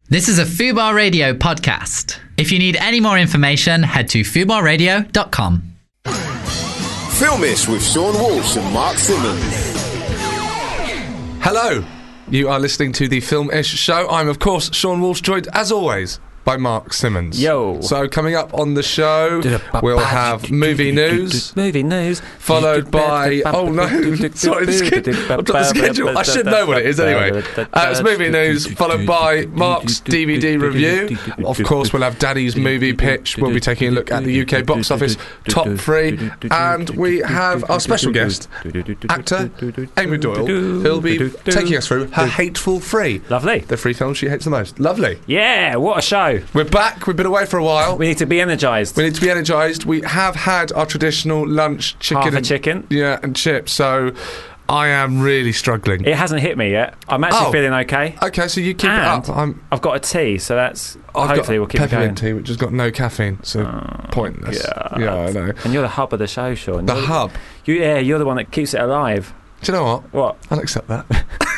This is a Fubar Radio podcast. If you need any more information, head to fubarradio.com. Filmish with Sean Walsh and Mark Simmons. Hello, you are listening to the Filmish show. I'm, of course, Sean Walsh, joined, as always, by Mark Simmons. Yo. So, coming up on the show, we'll have movie news. Movie news. Followed by... Oh, no. Sorry, I've got the schedule. I should know what it is anyway. It's movie news, followed by Mark's DVD review. Of course, we'll have Daddy's movie pitch. We'll be taking a look at the UK box office top 3. And we have our special guest, actor Amy Doyle, who'll be taking us through her Hateful Three. Lovely. The 3 films she hates the most. Lovely. Yeah, what a show. We're back. We've been away for a while. We need to be energised. We have had our traditional lunch chicken. Half a chicken. Yeah, and chips. So I am really struggling. It hasn't hit me yet. I'm actually feeling okay. Okay, so you keep and it up. I've got a tea, so that's... I've hopefully got we'll keep it going. peppermint tea, which has got no caffeine, so pointless. Yeah, I know. And you're the hub of the show, Sean. The hub? You're the one that keeps it alive. Do you know what? What? I'll accept that.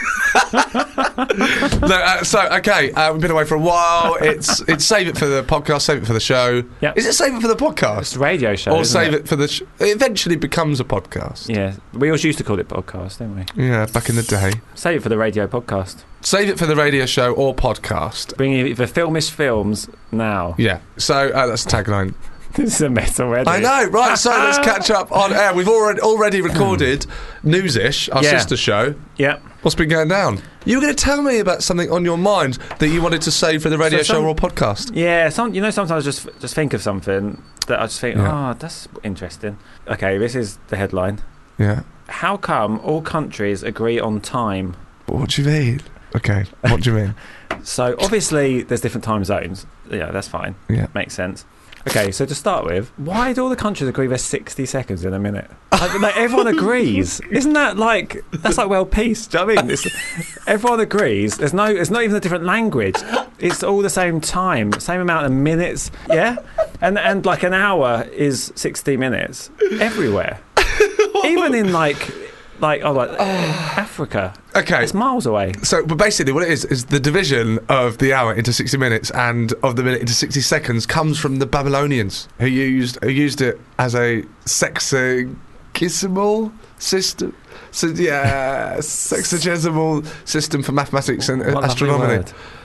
We've been away for a while. It's save it for the podcast, save it for the show. Yep. Is it save it for the podcast? It's a radio show, or isn't save it? it for the... It eventually becomes a podcast. Yeah, we always used to call it podcast, didn't we? Yeah, back in the day. Save it for the radio podcast. Save it for the radio show or podcast. Bringing you the Filmish films now. Yeah, so that's the tagline. This is a mess already. I know, right, so let's catch up on air. We've already recorded Newsish, our sister show. Yeah. What's been going down? You were going to tell me about something on your mind that you wanted to say for the radio show or podcast. Yeah, sometimes I just think of something that I just think, that's interesting. Okay, this is the headline. Yeah. How come all countries agree on time? What do you mean? Okay, what do you mean? So, obviously, there's different time zones. Yeah, that's fine. Yeah. Makes sense. Okay, so to start with, why do all the countries agree there's 60 seconds in a minute? Like everyone agrees. Isn't that like... That's like world peace, do you know what I mean? Everyone agrees. It's not even a different language. It's all the same time, same amount of minutes, yeah? And like an hour is 60 minutes everywhere. Even in Africa. Okay. It's miles away. So, but basically what it is the division of the hour into 60 minutes and of the minute into 60 seconds comes from the Babylonians, who used it as a sexagesimal system. So, yeah, sexagesimal system for mathematics and astronomy.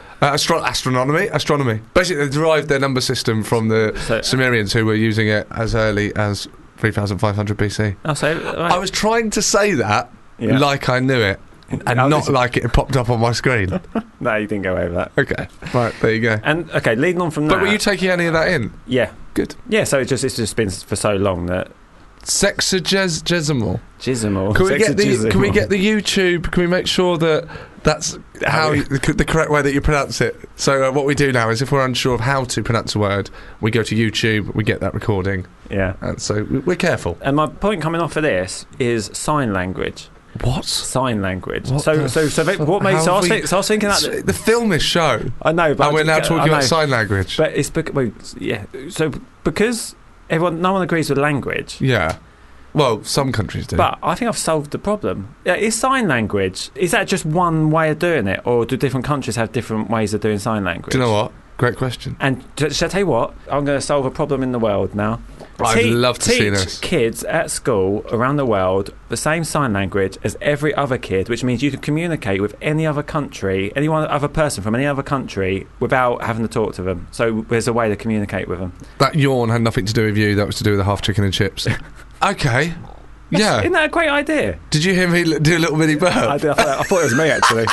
Astronomy. Basically, they derived their number system from the Sumerians, who were using it as early as 3,500 BC. Oh, so, right. I was trying to say that like I knew it, and not like it popped up on my screen. No, you didn't go over that. Okay, right, there you go. And okay, leading on from that. But were you taking any of that in? Yeah. Good. Yeah, so it's just been for so long that sexagesimal. Can we get the YouTube? Can we make sure that that's how the correct way that you pronounce it? So what we do now is, if we're unsure of how to pronounce a word, we go to YouTube, we get that recording. Yeah. And so we're careful. And my point coming off of this is sign language. What? Sign language. What so what made I was thinking that the Filmish show. I know, but and we're now talking about sign language. But it's So because no one agrees with language. Yeah. Well, some countries do. But I think I've solved the problem. Is sign language, is that just one way of doing it, or do different countries have different ways of doing sign language? Do you know what? Great question. And shall I tell you what? I'm going to solve a problem in the world now. I'd love to see this. Teach kids at school around the world the same sign language as every other kid, which means you can communicate with any other country, any other person from any other country without having to talk to them. So there's a way to communicate with them. That yawn had nothing to do with you. That was to do with the half chicken and chips. Okay. Yeah. Isn't that a great idea? Did you hear me do a little mini burp? I thought it was me, actually.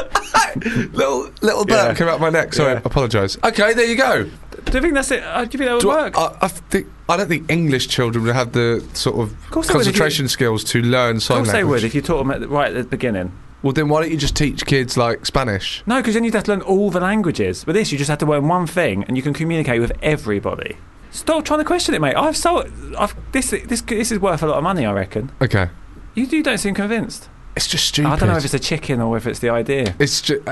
little burp came out my neck. Sorry, I apologise. Okay, there you go. Do you think that's it? Do you think that would work? I don't think English children would have the sort of concentration skills to learn sign language. Of course they would if you taught them right at the beginning. Well, then why don't you just teach kids, like, Spanish? No, because then you'd have to learn all the languages. With this, you just have to learn one thing, and you can communicate with everybody. Stop trying to question it, mate. This is worth a lot of money, I reckon. Okay. You don't seem convinced. It's just stupid. I don't know if it's a chicken or if it's the idea. It's just...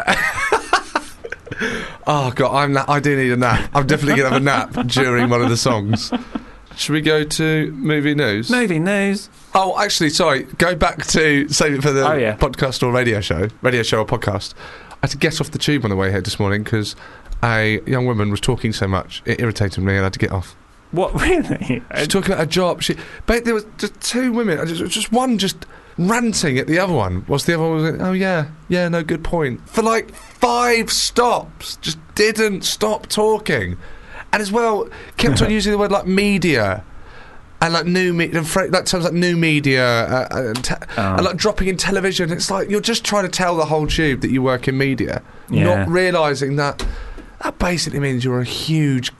Oh, God, I do need a nap. I'm definitely going to have a nap during one of the songs. Should we go to movie news? Movie news. Oh, actually, sorry. Go back to save it for the podcast or radio show or podcast. had to get off the tube on the way here this morning because a young woman was talking so much. It irritated me and I had to get off. What, really? She's talking about her job. But there was just two women. Just one just ranting at the other one. Whilst the other one was like, oh, yeah, no, good point. For like 5 stops. Just didn't stop talking. And as well, kept on using the word like media. And like new media, like terms like new media, and like dropping in television. It's like you're just trying to tell the whole tube that you work in media, not realising that basically means you're a huge,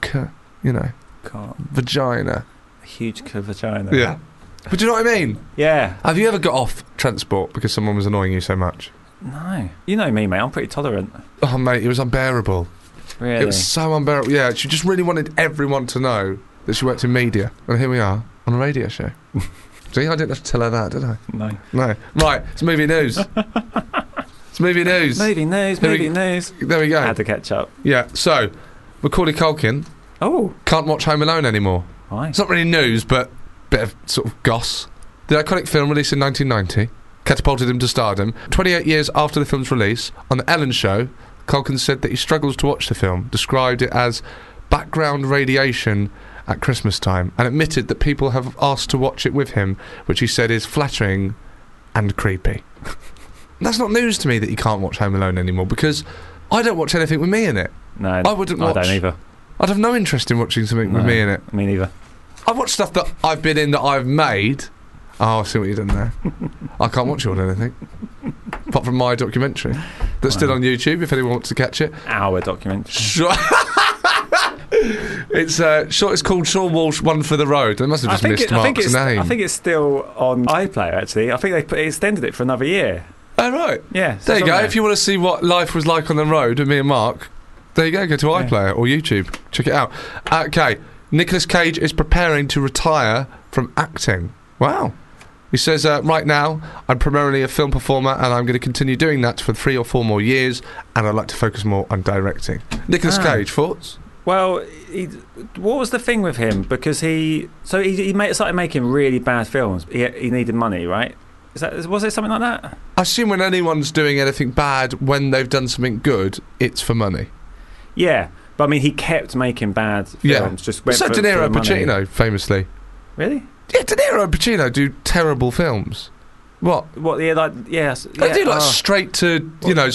vagina. A huge vagina. Yeah. But do you know what I mean? Yeah. Have you ever got off transport because someone was annoying you so much? No. You know me, mate. I'm pretty tolerant. Oh, mate, it was unbearable. Really? It was so unbearable. Yeah, she just really wanted everyone to know that she worked in media. And here we are. On a radio show. See, I didn't have to tell her that, did I? No. Right, it's movie news. It's movie news. Movie news. There we go. I had to catch up. Yeah, so, Macaulay Culkin can't watch Home Alone anymore. Why? It's not really news, but a bit of sort of goss. The iconic film, released in 1990, catapulted him to stardom. 28 years after the film's release, on The Ellen Show, Culkin said that he struggles to watch the film, described it as background radiation at Christmas time, and admitted that people have asked to watch it with him, which he said is flattering and creepy. That's not news to me that you can't watch Home Alone anymore, because I don't watch anything with me in it. No, I wouldn't watch. I don't either. I'd have no interest in watching something with me in it. Me neither. I watch stuff that I've been in that I've made. Oh, I see what you've done there. I can't watch you on anything. Apart from my documentary. That's still on YouTube if anyone wants to catch it. Our documentary. Sure. It's called Sean Walsh One for the Road. They must have just missed Mark's name. I think it's still on iPlayer, actually. I think they extended it for another year. Oh, right. Yeah. There you go. If you want to see what life was like on the road with me and Mark, there you go. Go to iPlayer or YouTube. Check it out. Okay. Nicolas Cage is preparing to retire from acting. Wow. He says, right now, I'm primarily a film performer and I'm going to continue doing that for 3 or 4 more years, and I'd like to focus more on directing. Nicolas Cage, thoughts? Well, what was the thing with him? Because he started making really bad films. He needed money, right? Was it something like that? I assume when anyone's doing anything bad, when they've done something good, it's for money. Yeah, but I mean, he kept making bad films. Yeah. Just went so for, De Niro and Pacino, famously. Really? Yeah, De Niro and Pacino do terrible films. What? Yeah, like yes. They do like straight to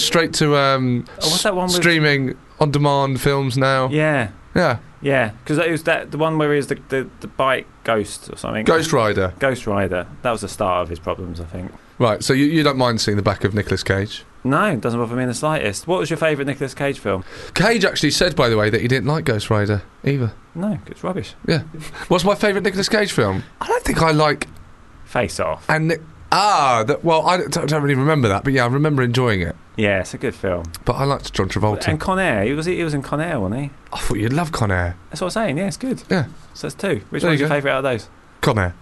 what's that one streaming on demand films now? Yeah. Yeah. Yeah, because it was the one where he was the bike ghost or something. Ghost Rider. That was the start of his problems, I think. Right, so you don't mind seeing the back of Nicolas Cage? No, it doesn't bother me in the slightest. What was your favourite Nicolas Cage film? Cage actually said, by the way, that he didn't like Ghost Rider either. No, it's rubbish. Yeah. What's my favourite Nicolas Cage film? I don't think I like... Face Off. And I don't really remember that, but yeah, I remember enjoying it. Yeah, it's a good film. But I liked John Travolta. And Con Air. He was in Con Air, wasn't he? I thought you'd love Con Air. That's what I'm saying, yeah, it's good. Yeah. So that's 2. Which one's your favourite out of those? Con Air.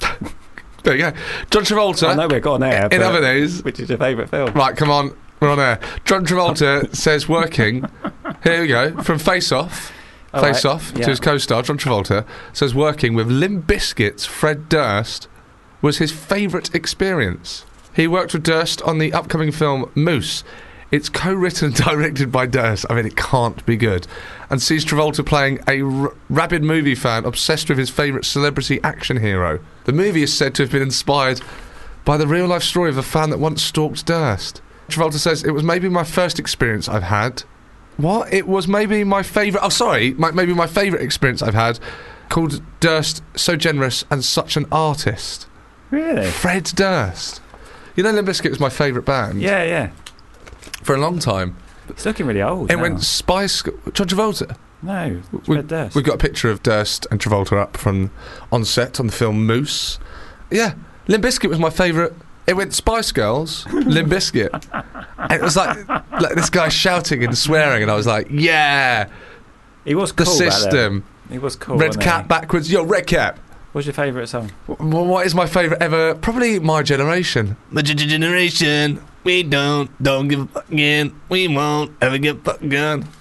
There you go. John Travolta. I know we're Con Air. In other news. Which is your favourite film? Right, come on. We're on air. John Travolta says working. Here we go. From Face Off. Face Off to his co-star, John Travolta, says working with Limp Bizkit's Fred Durst was his favourite experience. He worked with Durst on the upcoming film Moose. It's co-written and directed by Durst. I mean, it can't be good. And sees Travolta playing a rabid movie fan obsessed with his favourite celebrity action hero. The movie is said to have been inspired by the real-life story of a fan that once stalked Durst. Travolta says, it was maybe my first experience I've had. What? It was maybe my favourite... Oh, sorry. Maybe my favourite experience I've had. Called Durst so generous and such an artist. Really? Fred Durst. You know Limp Bizkit was my favourite band? Yeah, yeah. For a long time. It's looking really old It now. went Spice... John Travolta? No, Fred Durst. We've got a picture of Durst and Travolta up from on set on the film Moose. Yeah. Limp Bizkit was my favourite... It went Spice Girls, Limp Bizkit. And it was like this guy shouting and swearing, and I was like, yeah. He was cool. The system. He was cool. Red Cap backwards. Yo, Red Cap. What's your favourite song? What is my favourite ever? Probably My Generation. My generation. We don't give a fuck again. We won't ever get fucked again.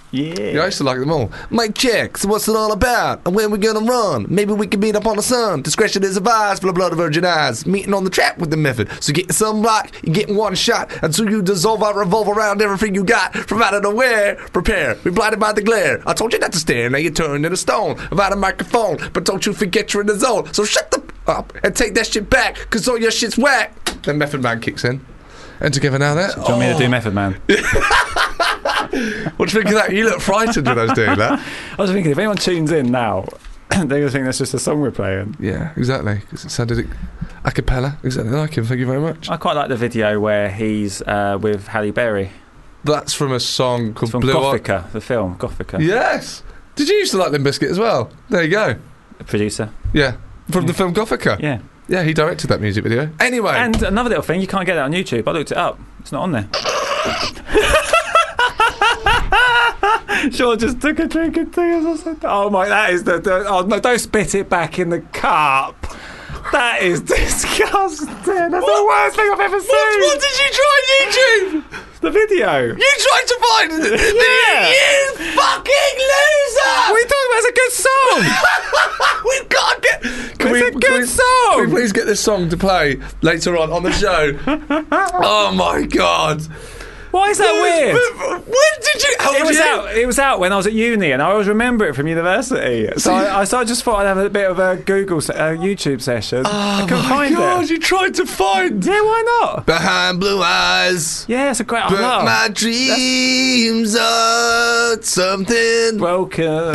I used to like them all. Mike checks, what's it all about? And when we gonna run? Maybe we can meet up on the sun. Discretion is advised for the blood of virgin eyes. Meeting on the trap with the method. So get some block, you're getting one shot until you dissolve out, revolve around everything you got. From out of nowhere, prepare. Be blinded by the glare. I told you not to stare, now you're turned into stone. Without a microphone, but don't you forget you're in the zone. So shut the up and take that shit back, cause all your shit's whack. Then Method Man kicks in. And together now there. Do you want me to do Method Man? What do you think of that? You look frightened when I was doing that. I was thinking, if anyone tunes in now, they're going to think that's just a song we're playing. Yeah, exactly. Because it sounded a cappella. Exactly like him. Thank you very much. I quite like the video where he's with Halle Berry. That's from a song called from Blue Gothica, the film Gothica. Yes. Did you used to like Limp Bizkit as well? There you go. A producer. Yeah. From the film Gothica. Yeah. Yeah, he directed that music video. Anyway. And another little thing, you can't get that on YouTube. I looked it up. It's not on there. Sean just took a drink and things. Oh my, that is the oh no, don't spit it back in the cup. That is disgusting. That's the worst thing I've ever seen. What did you try on YouTube? The video. You tried to find it. Yeah. You fucking loser. We thought it was a good song. We've got to get. It's a good song. Can we please get this song to play later on the show? Oh my god. Why is that weird? When did you? It was out when I was at uni, and I always remember it from university. So I just thought I'd have a bit of a YouTube session. I couldn't find it. Oh my god! You tried to find? Yeah, why not? Behind blue eyes. Yeah, it's a great. But my dreams are something broken.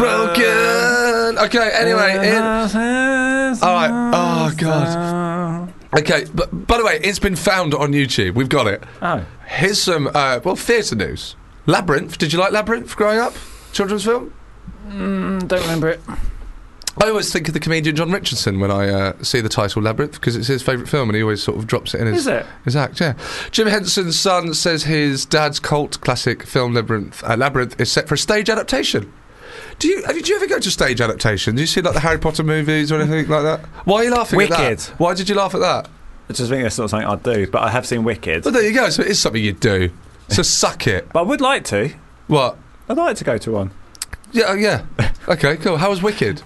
Okay. Anyway. All right. Oh god. Okay, but by the way, it's been found on YouTube. We've got it. Oh. Here's some, theatre news. Labyrinth. Did you like Labyrinth growing up? Children's film? Don't remember it. I always think of the comedian John Richardson when I see the title Labyrinth, because it's his favourite film and he always sort of drops it in his act, yeah. Jim Henson's son says his dad's cult classic film Labyrinth is set for a stage adaptation. Did you ever go to stage adaptation? Do you see like the Harry Potter movies or anything like that? Why are you laughing at that? Wicked. Why did you laugh at that? I just think that's not something I'd do, but I have seen Wicked. Well, there you go. So it is something you'd do. So suck it. But I would like to. What? I'd like to go to one. Yeah. Okay, cool. How was Wicked?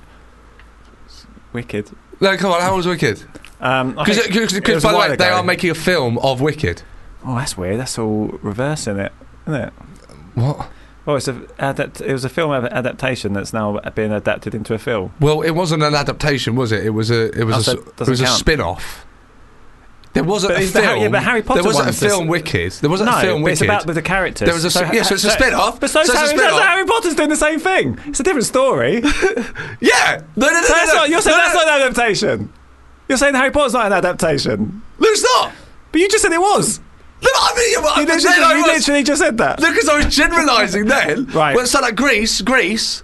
Wicked. No, come on. How was Wicked? Because by the way, they are making a film of Wicked. Oh, that's weird. That's all reverse in it, isn't it? What? Oh, it was a film adaptation that's now being adapted into a film. Well, it wasn't an adaptation, was it? It was a spin-off. There wasn't a film. But Harry Potter. There wasn't a film Wicked. There wasn't a film Wicked. It's about with the characters. There was so it's a spin-off. But so Harry Potter's doing the same thing. It's a different story. Yeah. No. You're saying that's not an adaptation. You're saying Harry Potter's not an adaptation. No, it's not. But you just said it was. No, I mean, you literally just said that. No, because I was generalising then. Right. Well, it's like Grease. Grease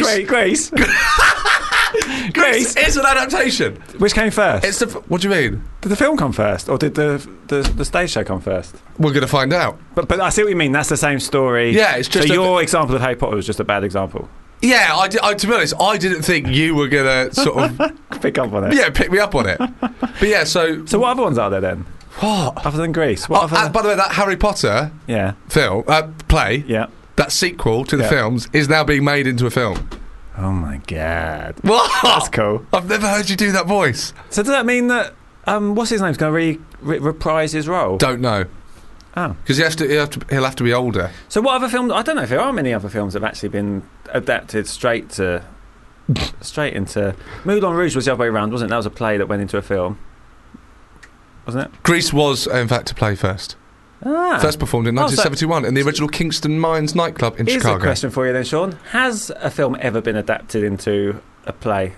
is an adaptation. Which came first? What do you mean? Did the film come first, or did the stage show come first? We're going to find out. But I see what you mean. That's the same story. Yeah, it's just. So your example of Harry Potter was just a bad example. Yeah, to be honest, I didn't think you were going to sort of pick up on it. Yeah, pick me up on it. But yeah, so what other ones are there then? What? Other than Grease? By the way, that Harry Potter film, play, that sequel to the films, is now being made into a film. Oh my god. What? That's cool. I've never heard you do that voice. So does that mean that, what's his name's going to reprise his role? Don't know. Oh. Because he'll have to be older. So what other films, I don't know if there are many other films that have actually been adapted straight into... Moulin Rouge was the other way around, wasn't it? That was a play that went into a film. Wasn't it? Grease was, in fact, a play first. First performed in 1971 in the original Kingston Mines nightclub in Chicago. Here's a question for you then, Sean. Has a film ever been adapted into a play?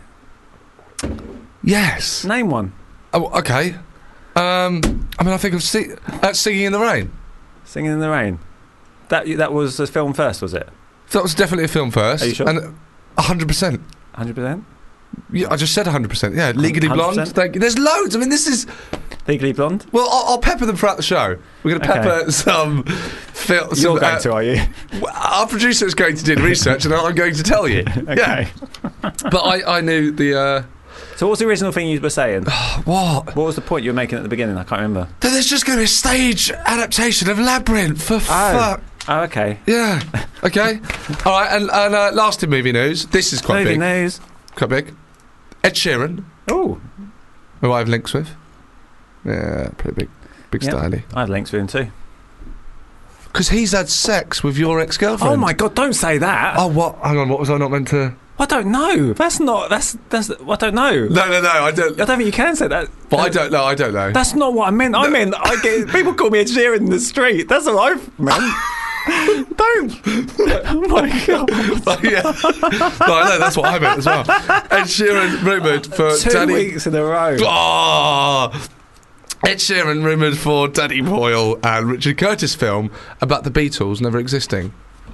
Yes. Name one. Oh, okay. I think of Singing in the Rain. Singing in the Rain. That was a film first, was it? That was definitely a film first. Are you sure? And 100%. 100%? Yeah, I just said 100%. Yeah, Legally 100%? Blonde. Thank you. There's loads. I mean, this is... Legally Blonde? Well, I'll pepper them throughout the show. We're going to pepper some films. You're going to, are you? Our producer is going to do the research and I'm going to tell you. Okay. Yeah. But I knew the... So what was the original thing you were saying? What? What was the point you were making at the beginning? I can't remember. There's just going to be a stage adaptation of Labyrinth, for fuck. Oh, okay. Yeah. Okay. All right. And last in movie news. This is quite big. Movie news. Quite big. Ed Sheeran. Oh. Who I have links with. Yeah, pretty big. Big styly. I have links with him too. Because he's had sex with your ex-girlfriend. Oh my God! Don't say that. Oh, what? Hang on. What was I not meant to? I don't know. That's not. That's. I don't know. No. I don't. I don't think you can say that. But I don't know. I don't know. That's not what I meant. I meant I get people call me Ed Sheeran in the street. That's what I meant. Don't. Oh my God. Yeah. No, I know. That's what I meant as well. Ed Sheeran rumoured for 2 weeks in a row. Oh. Ed Sheeran rumoured for Danny Boyle and Richard Curtis film about the Beatles never existing.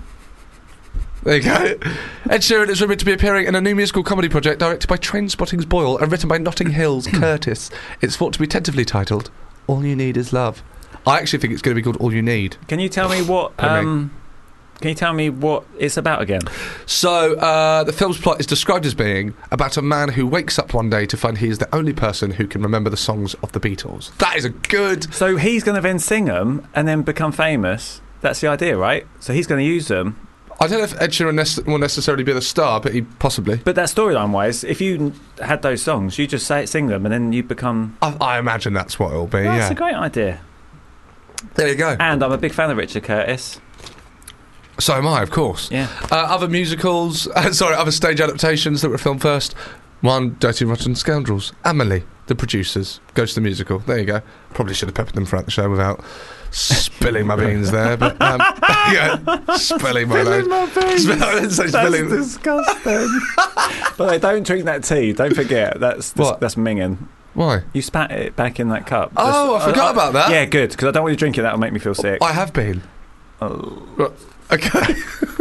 There you go. Ed Sheeran is rumoured to be appearing in a new musical comedy project directed by Trainspotting's Boyle and written by Notting Hill's Curtis. It's thought to be tentatively titled All You Need Is Love. I actually think it's going to be called All You Need. Can you tell me what? Can you tell me what it's about again? So, the film's plot is described as being about a man who wakes up one day to find he is the only person who can remember the songs of the Beatles. That is a good... So he's going to then sing them and then become famous. That's the idea, right? So he's going to use them. I don't know if Ed Sheeran will necessarily be the star, but he possibly... But that storyline-wise, if you had those songs, you just sing them and then you become... I imagine that's what it'll be, That's a great idea. There you go. And I'm a big fan of Richard Curtis. So am I, of course. Yeah. Other musicals, other stage adaptations that were filmed first. One, Dirty Rotten Scoundrels. Amelie, the producers, goes to the musical. There you go. Probably should have peppered them throughout the show without spilling my beans there, but spilling my load. That's disgusting. But they don't drink that tea. Don't forget. That's minging. Why? You spat it back in that cup. Oh, I forgot about that. Yeah, good, because I don't want you drinking that. That'll make me feel sick. I have been. Oh. Okay.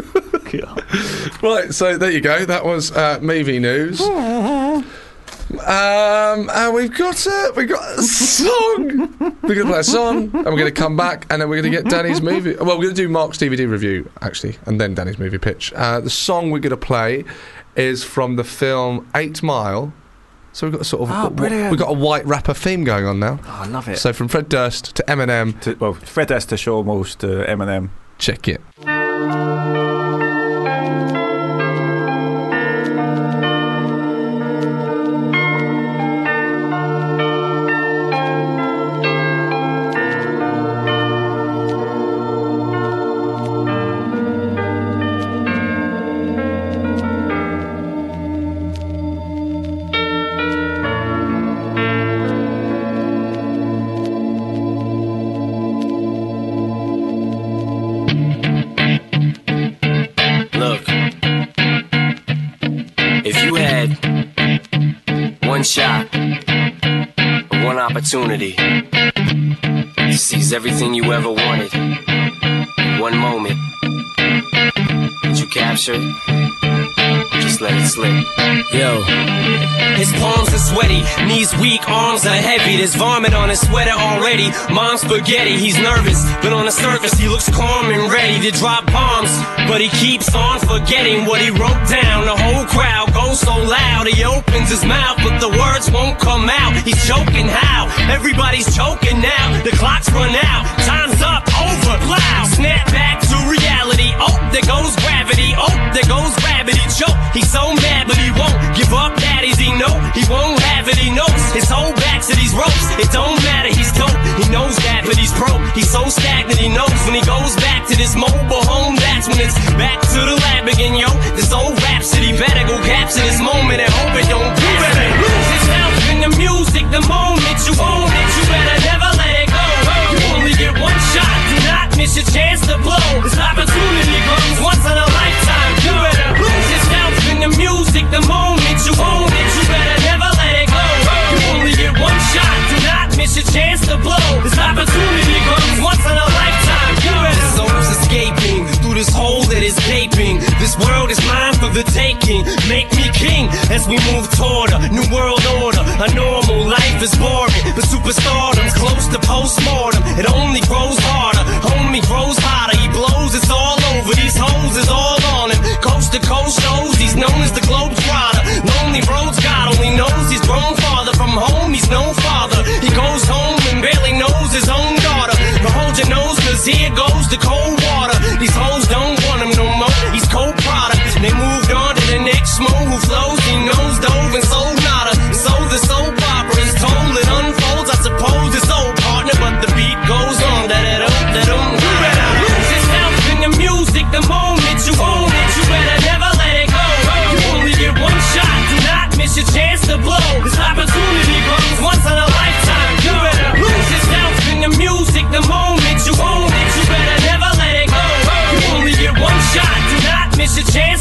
Right, so there you go. That was movie news. And we've got a song. We're going to play a song, and we're going to come back, and then we're going to get Danny's movie. Well, we're going to do Mark's DVD review, actually, and then Danny's movie pitch. The song we're going to play is from the film 8 Mile. So we've got a sort of we've got a white rapper theme going on now. Oh, I love it. So from Fred Durst to Eminem, Fred Durst to Sean Walsh to Eminem. Check it. One shot, one opportunity to seize everything you ever wanted. One moment, did you capture it? Just let it slip. Yo. His palms are sweaty, knees weak, arms are heavy. There's vomit on his sweater already. Mom's spaghetti, he's nervous, but on the surface he looks calm and ready to drop bombs. But he keeps on forgetting what he wrote down. The whole crowd goes so loud, he opens his mouth, but the words won't come out. He's choking how? Everybody's choking now. The clock's run out, time's up, over, loud. Snap back to reality. Oh, there goes gravity. Oh, there goes gravity. Choke. He's so mad, but he won't give up. Daddies, he know he won't have it. He knows his whole back to these ropes. It don't matter, he's dope. He knows that, but he's broke. He's so stagnant, he knows when he goes back to this mobile home. That's when it's back to the lab again, yo. This old rhapsody better go capture this moment and hope it don't do it. Lose yourself in the music, the moment you own it. You better never let it go. You only get one shot. Do not miss your chance to blow. This opportunity comes once in a lifetime. You better lose yourself in the music, the moment you own it. You better never let it go. You only get one shot. Do not miss your chance to blow. This opportunity comes once in a lifetime. You better. The soul's escaping through this hole that is gaping. This world is mine for the taking. Make me king as we move toward a new world order. A normal life is boring, but superstardom's close to postmortem. It only grows harder, homie grows hotter. He blows, it's all over. These hoes is all on him. Coast to coast shows, he's known as the Globetrotter. Lonely roads, God only knows he's grown farther from home. He's no father. He goes home and barely knows his own daughter. But hold your nose, cause here goes the cold water. These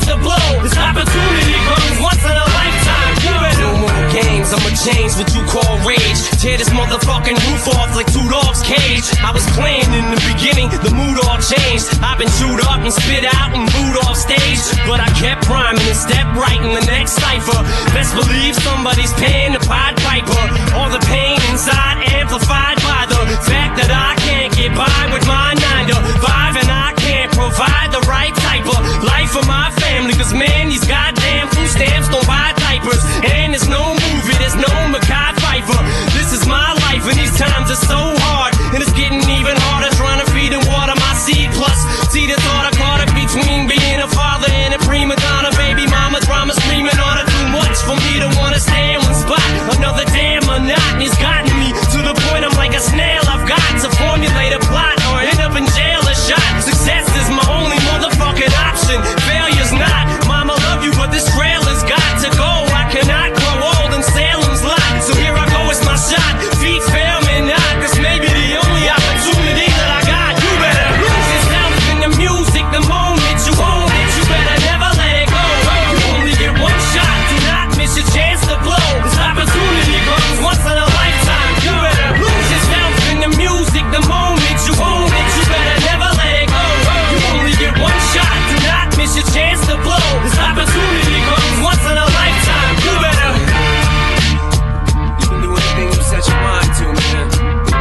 to blow. This opportunity comes once in a lifetime. You better. No more games, I'ma change what you call rage. Tear this motherfucking roof off like two dogs' cage. I was playing in the beginning, the mood all changed. I've been chewed up and spit out and booed off stage, but I kept rhyming and stepped right in the next cipher. Best believe somebody's paying the Pied Piper. All the pain inside amplified by the fact that I can't get by with my 9 to 5, and I can't provide the right type of life for my family. Cause man, these goddamn food stamps don't buy diapers, and there's no movie, there's no Mekhi Phifer. This is my life and these times are so hard, and it's getting even harder trying to feed and water my seed. Plus, see the thought I caught it between being a father and a prima donna. Baby mama drama screaming on her too much for me to wanna stay in one spot. Another damn monotony's gotten me to the point I'm like a snail. I've got to formulate a plot or end up in jail or shot. Success is my only motherfucking option. Failure's not. Mama love you, but this trailer's got to go. I cannot grow old in Salem's Lot, so here I go, it's my shot. Feet fail me not, cause maybe the only opportunity that I got. You better lose yourself in the music the moment you own it. You better never let it go. You only get one shot, do not miss your chance to blow. This opportunity comes once in a lifetime. You better lose yourself in the music the moment you own it. You better never let it go. You only get one shot, do not miss your chance to blow. This opportunity comes once in a lifetime. You better. You can do anything you set your mind to, man.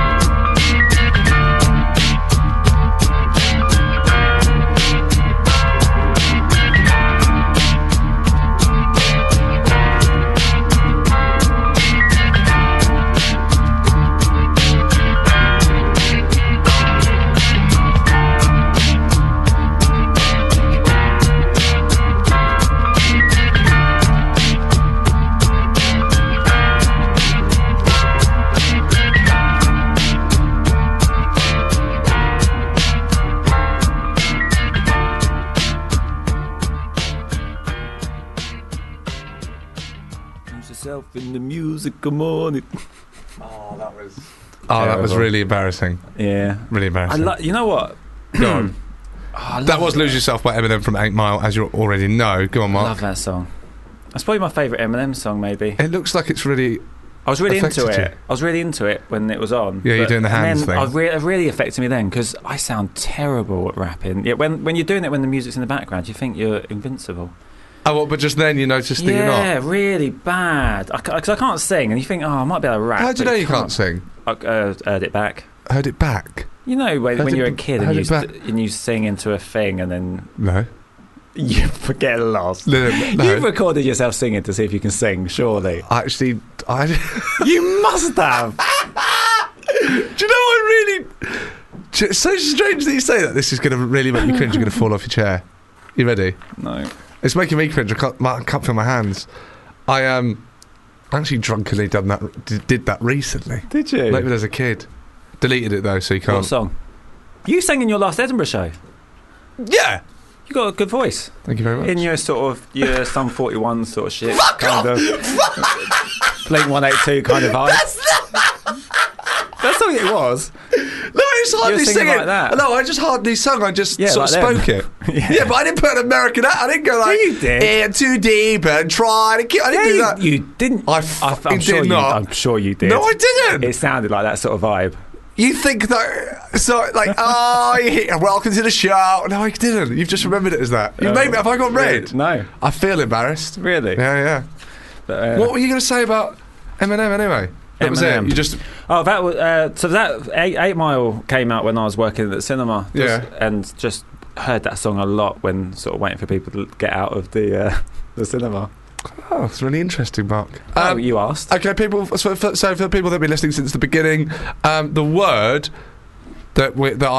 In the music, come on. That was really embarrassing. Yeah, really embarrassing. You know what? Go on. That was "Lose Yourself" by Eminem from 8 Mile, as you already know. Go on, Mark. I love that song. That's probably my favourite Eminem song, maybe. It looks like it's really. I was really into affected it. you. I was really into it when it was on. Yeah, you're doing the hands thing. It really affected me then, because I sound terrible at rapping. Yeah, when you're doing it when the music's in the background, you think you're invincible. Oh, well, but just then you notice that you're not. Yeah, really bad. Because I can't sing, and you think, I might be able to rap. How do you know you can't sing? I heard it back. Heard it back? You know, when you're a kid and you sing into a thing and then... No. You get lost. No. You've recorded yourself singing to see if you can sing, surely. Actually, You must have. Do you know what really... It's so strange that you say that. This is going to really make you cringe. You're going to fall off your chair. You ready? No. It's making me cringe. I can't feel my hands. I actually drunkenly did that recently. Did you? Maybe as a kid. Deleted it though, so you can't. What song? You sang in your last Edinburgh show. Yeah. You got a good voice. Thank you very much. In your sort of your Sum 41 sort of shit. Fuck kind off! of Blink 182 kind of vibe. That's all it was. No, it's hardly singing. Like that. No, I just hardly sung. I just sort of like spoke it. Yeah, but I didn't put an American accent. I didn't go like, you did. In too deep and try to keep. I didn't do that. You didn't. I fucking did not. I'm sure you did. No, I didn't. It sounded like that sort of vibe. You think that, so like, welcome to the show. No, I didn't. You've just remembered it as that. You made me. Have I got red? No. I feel embarrassed. Really? Yeah. But, what were you going to say about Eminem anyway? That was it. You just. Oh, that was so that 8 Mile came out when I was working at the cinema. And just heard that song a lot when sort of waiting for people to get out of the cinema. Oh, it's really interesting, Mark. You asked. Okay, people. So for the people that've been listening since the beginning, the word that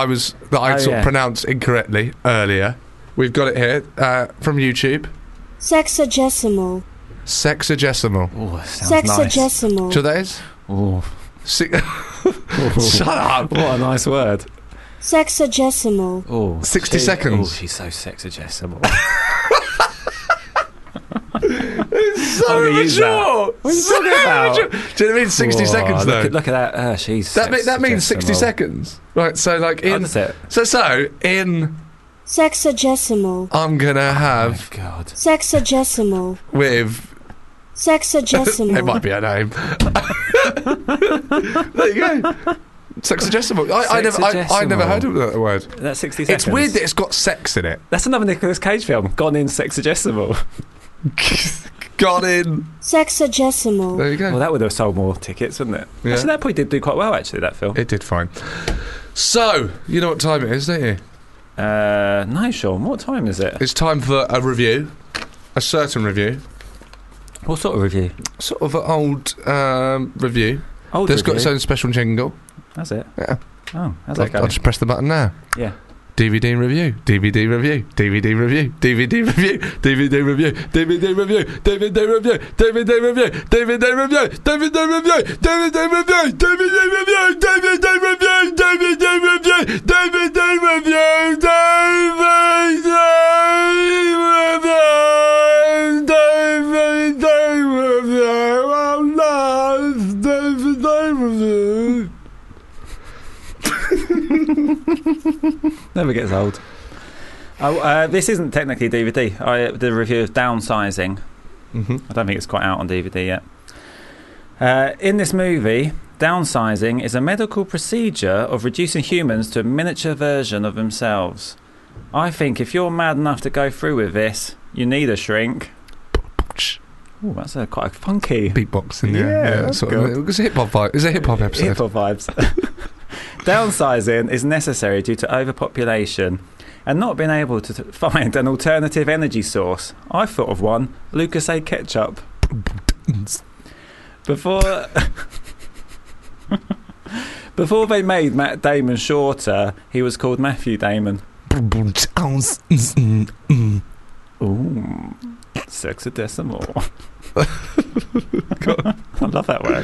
I pronounced incorrectly earlier, we've got it here from YouTube. Sexagesimal. Sexagesimal. Oh, sounds Sexagesimal. Nice. So that is. Oh. Shut up. What a nice word. Sexagesimal. Oh, 60 seconds. Oh, she's so sexagesimal. It's so mature. What are you talking about? Do you know what I mean? 60 seconds though. Look at that. She's that means 60 seconds. Right. So like in. That's it. So in Sexagesimal. I'm gonna have God. Sexagesimal. with. Sexagesimal. It might be a name. There you go. Sexagesimal. I never heard of that word. That's 60 seconds. It's weird that it's got sex in it. That's another Nicolas Cage film. Gone in Sexagesimal. Got in. Sexagesimal. There you go. Well, that would have sold more tickets, wouldn't it? Yeah. Actually, that probably did do quite well, actually, that film. It did fine. So, you know what time it is, don't you? No, Sean, what time is it? It's time for a review. A certain review. What sort of review? Sort of an old review. Old That's review? got its own special jingle. That's it? Yeah. Oh, how's that going? I'll just press the button now. Yeah. DVD review, DVD review, DVD review, DVD review, DVD review, DVD review, DVD review, DVD review, DVD review, DVD review, DVD review, DVD review, DVD review, DVD review, DVD review, Never gets old. This isn't technically DVD. I did a review of Downsizing. I don't think it's quite out on DVD yet. In this movie, downsizing is a medical procedure of reducing humans to a miniature version of themselves. I think if you're mad enough to go through with this, you need a shrink. Oh, that's quite a funky beatboxing. Yeah, Yeah, sort of. It was a hip hop vibe. It's a hip hop episode. hip hop vibes. Downsizing is necessary due to overpopulation and not being able to find an alternative energy source. I thought of one: Lucas A. Ketchup. Before they made Matt Damon shorter, he was called Matthew Damon. Ooh, sexadecimal. I love that word.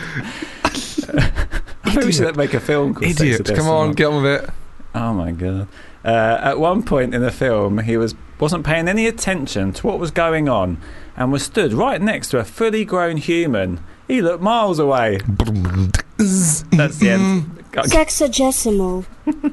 I think we should make a film called Idiot. Sexadecimal. Come on, get on with it. Oh my god. At one point in the film, he wasn't paying any attention to what was going on and was stood right next to a fully grown human. He looked miles away. That's the end. Sexagesimal.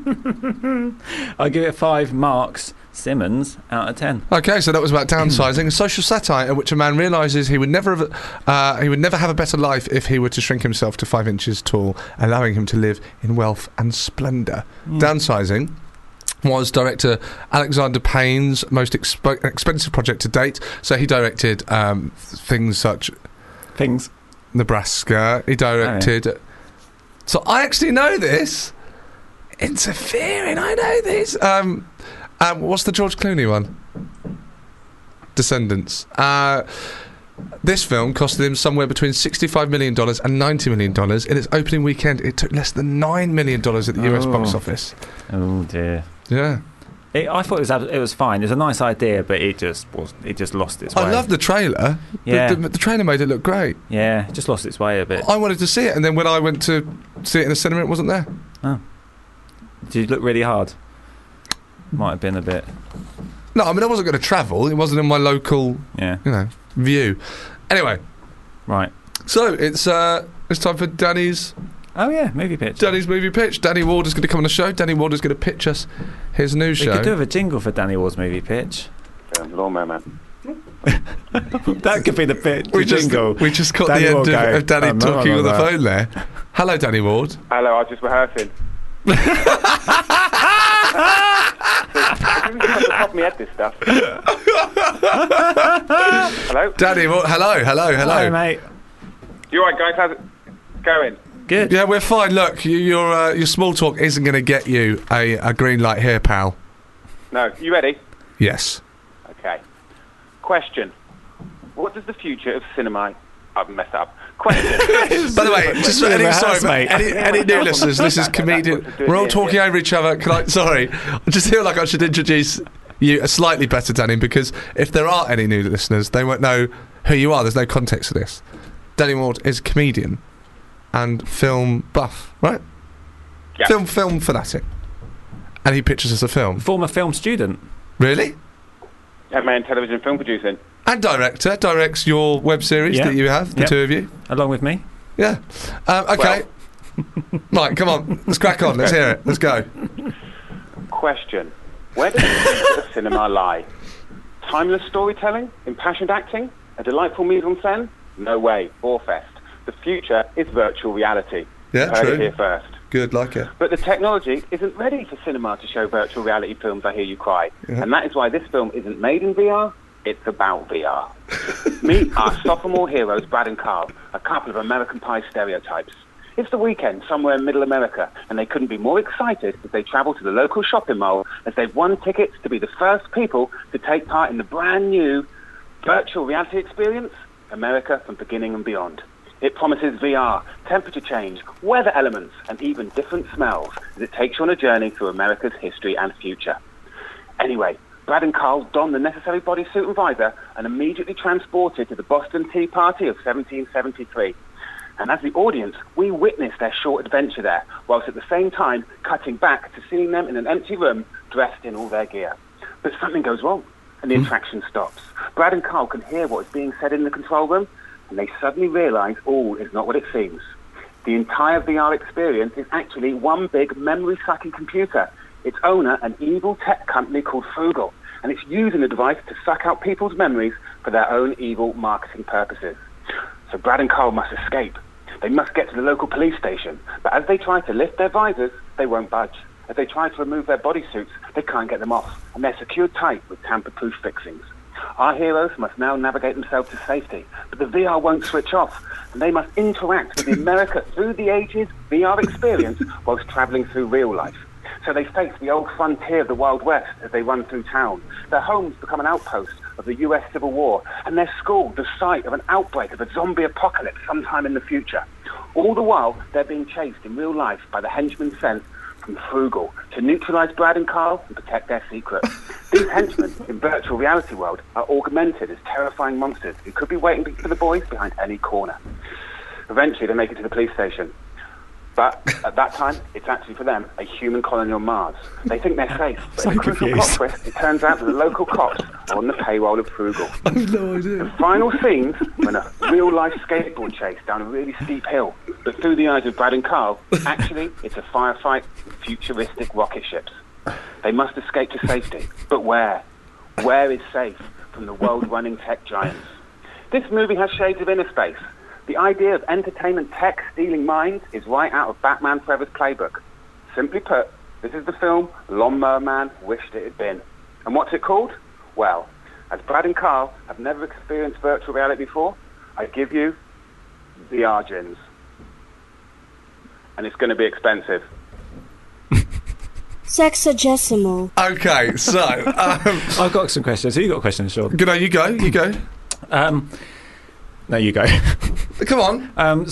I give it 5 marks Simmons out of 10. Okay, so that was about downsizing, a social satire in which a man realises he would never have a better life if he were to shrink himself to 5 inches tall, allowing him to live in wealth and splendour. Downsizing was director Alexander Payne's most expensive project to date. So he directed things such Nebraska. He directed. Oh, yeah. So I actually know this. Interfering, I know this. What's the George Clooney one? Descendants. This film costed him somewhere between $65 million and $90 million. In its opening weekend, it took less than $9 million at the US box office. Oh dear. Yeah. I thought it was fine. It was a nice idea, but it just lost its way. I love the trailer. Yeah. The trailer made it look great. Yeah, it just lost its way a bit. I wanted to see it, and then when I went to see it in the cinema, it wasn't there. Oh. Did you look really hard? Might have been a bit. No, I mean, I wasn't going to travel. It wasn't in my local, view. Anyway. Right. So, it's time for Danny's... Oh, yeah, movie pitch. Danny's movie pitch. Danny Ward is going to come on the show. Danny Ward is going to pitch us his new show. We could do a jingle for Danny Ward's movie pitch. Lawnmower Man. That could be the pitch. We just got Danny the end of Danny talking on the phone there. Hello, Danny Ward. Hello, I was just rehearsing. Top of my head, this stuff. Hello? Danny Ward. Hello. Hello, mate. You alright, guys? How's it going? Good. Yeah, we're fine. Look, your small talk isn't going to get you a green light here, pal. No. You ready? Yes. Okay. Question. What does the future of cinema... I've messed up. Question. By the way, just for any new listeners, this is comedian. We're all talking over each other. I just feel like I should introduce you a slightly better, Danny, because if there are any new listeners, they won't know who you are. There's no context to this. Danny Ward is a comedian and film buff, right? Yeah. Film fanatic. And he pitches us a film. Former film student. Really? Man, television film producing. And directs your web series that you have, the two of you. Along with me. Yeah. Okay. Right, come on. Let's crack on. Let's hear it. Let's go. Question. Where does the future of cinema lie? Timeless storytelling? Impassioned acting? A delightful mise-en-scène? No way. Borefest. The future is virtual reality. Yeah, Heard true. it here first. Good, like it. But the technology isn't ready for cinema to show virtual reality films, I hear you cry. Yeah. And that is why this film isn't made in VR, it's about VR. Meet our sophomore heroes, Brad and Carl, a couple of American Pie stereotypes. It's the weekend somewhere in Middle America, and they couldn't be more excited as they travel to the local shopping mall as they've won tickets to be the first people to take part in the brand new virtual reality experience, America from Beginning and Beyond. It promises VR, temperature change, weather elements, and even different smells as it takes you on a journey through America's history and future. Anyway, Brad and Carl don the necessary bodysuit and visor and immediately transported to the Boston Tea Party of 1773. And as the audience, we witness their short adventure there, whilst at the same time cutting back to seeing them in an empty room dressed in all their gear. But something goes wrong, and the attraction stops. Brad and Carl can hear what is being said in the control room, and they suddenly realise all is not what it seems. The entire VR experience is actually one big memory-sucking computer. Its owner, an evil tech company called Frugal, and it's using the device to suck out people's memories for their own evil marketing purposes. So Brad and Carl must escape. They must get to the local police station, but as they try to lift their visors, they won't budge. As they try to remove their bodysuits, they can't get them off, and they're secured tight with tamper-proof fixings. Our heroes must now navigate themselves to safety, but the VR won't switch off, and they must interact with the America through the ages VR experience whilst travelling through real life. So they face the old frontier of the Wild West as they run through town. Their homes become an outpost of the US Civil War, and their school the site of an outbreak of a zombie apocalypse sometime in the future. All the while, they're being chased in real life by the henchmen sent from Frugal to neutralise Brad and Carl and protect their secret. These henchmen in virtual reality world are augmented as terrifying monsters who could be waiting for the boys behind any corner. Eventually, they make it to the police station. But at that time, it's actually for them a human colony on Mars. They think they're safe, but in a crucial plot twist, it turns out that the local cops are on the payroll of Frugal. I have no idea. The final scenes are in a real-life skateboard chase down a really steep hill, but through the eyes of Brad and Carl, actually, it's a firefight with futuristic rocket ships. They must escape to safety, but where? Where is safe from the world-running tech giants? This movie has shades of Inner Space. The idea of entertainment tech stealing minds is right out of Batman Forever's playbook. Simply put, this is the film Lawnmower Man wished it had been. And what's it called? Well, as Brad and Carl have never experienced virtual reality before, I give you the Argins. And it's going to be expensive. Sexagesimal. Okay, so I've got some questions. Who you got questions, Sean? you go. No, you go. Come on.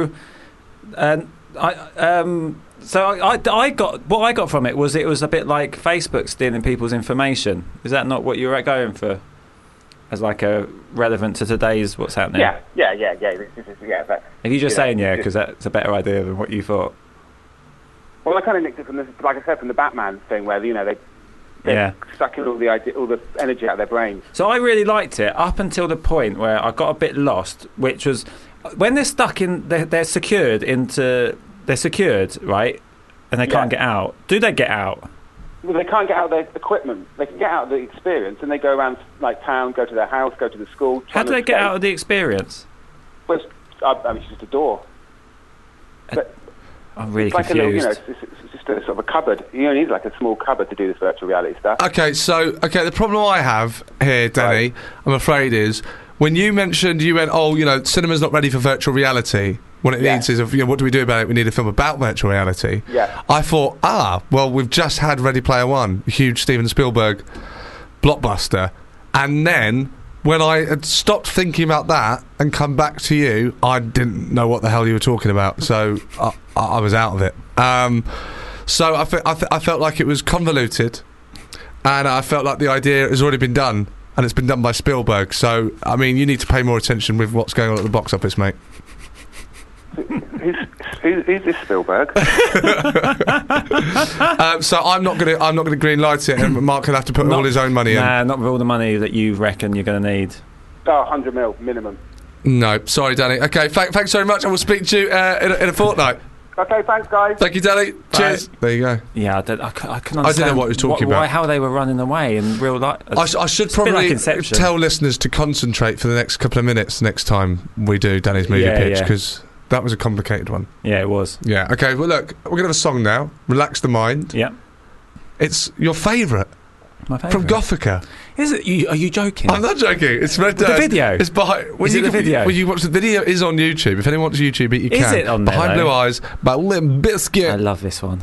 I got what I got from it was a bit like Facebook stealing people's information. Is that not what you were going for? As like a relevant to today's what's happening? Yeah. But, If you're just saying because that's a better idea than what you thought. Well, I kind of nicked it from the, like I said, from the Batman thing, where they're sucking all the energy out of their brains. So I really liked it up until the point where I got a bit lost, which was when they're stuck in, they're secured, right, and they can't get out. Do they get out? Well, they can't get out of their equipment. They can get out of the experience, and they go around like town, go to their house, go to the school. How do they get out of the experience? Well, it's just a door. But I'm really it's like confused. it's just a sort of a cupboard. You only need like a small cupboard to do this virtual reality stuff. Okay, the problem I have here, Danny, I'm afraid is when you mentioned, you went, cinema's not ready for virtual reality. What it needs is, what do we do about it? We need a film about virtual reality. Yeah. I thought, we've just had Ready Player One, a huge Steven Spielberg blockbuster, and then when I had stopped thinking about that and come back to you, I didn't know what the hell you were talking about, so I was out of it. So I felt like it was convoluted, and I felt like the idea has already been done, and it's been done by Spielberg. So, I mean, you need to pay more attention with what's going on at the box office, mate. Who's this Spielberg? So I'm not gonna green light it, and Mark will have to put all his own money in. Nah, not with all the money that you reckon you're going to need. 100 mil minimum. No, sorry, Danny. Okay, thanks very much. I will speak to you in a fortnight. Okay, thanks, guys. Thank you, Danny. Cheers. There you go. Yeah, I couldn't understand. I didn't know what he was talking about. How they were running away in real life. I should probably tell listeners to concentrate for the next couple of minutes next time we do Danny's movie pitch, because that was a complicated one. Yeah, it was. Yeah, okay, well, look, we're going to have a song now. Relax the Mind. Yeah. It's your favourite. My favourite. From Gothica. Is it? Are you joking? I'm not joking. It's Red Dirt. The video? It's behind... Is it the video? When you watch the video, is on YouTube. If anyone wants YouTube it, you can. Is it on there, Behind Blue Eyes by Limp Bizkit. I love this one.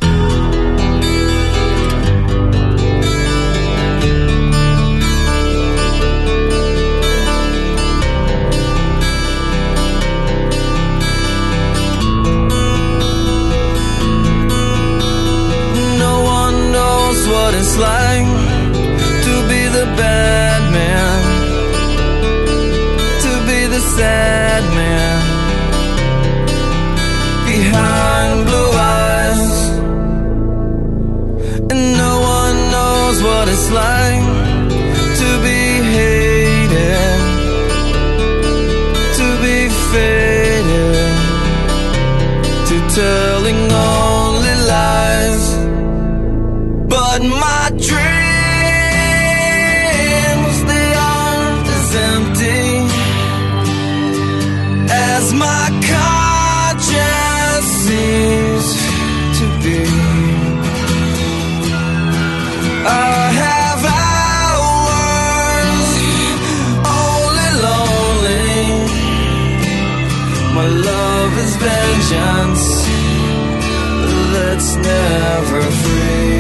What it's like to be the bad man, to be the sad man behind blue eyes, and no one knows what it's like to be hated, to be faded, to telling only lies. But my dreams, they aren't as empty as my conscience seems to be. I have hours only lonely. My love is vengeance that's never free.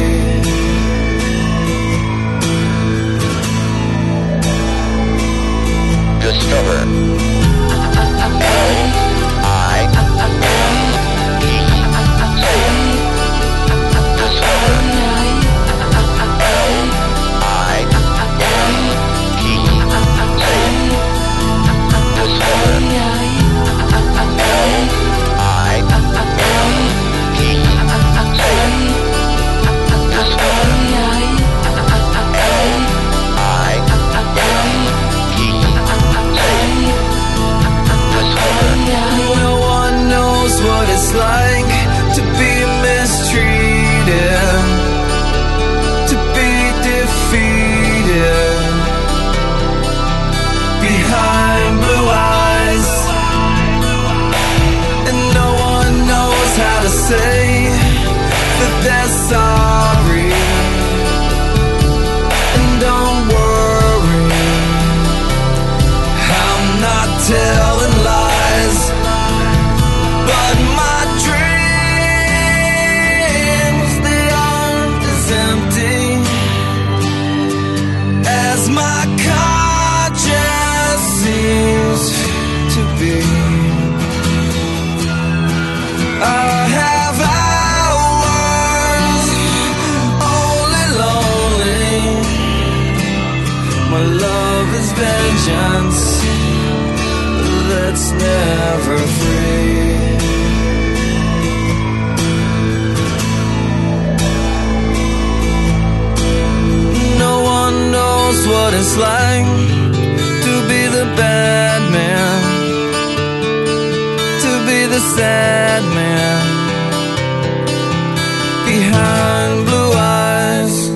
Discover what it's like to be mistreated, to be defeated behind blue eyes, and no one knows how to say that they're sorry. And don't worry, I'm not telling lies. But my dreams, they aren't as empty as my conscience seems to be. I have hours only lonely. My love is vengeance that's never free. What it's like to be the bad man, to be the sad man behind blue eyes.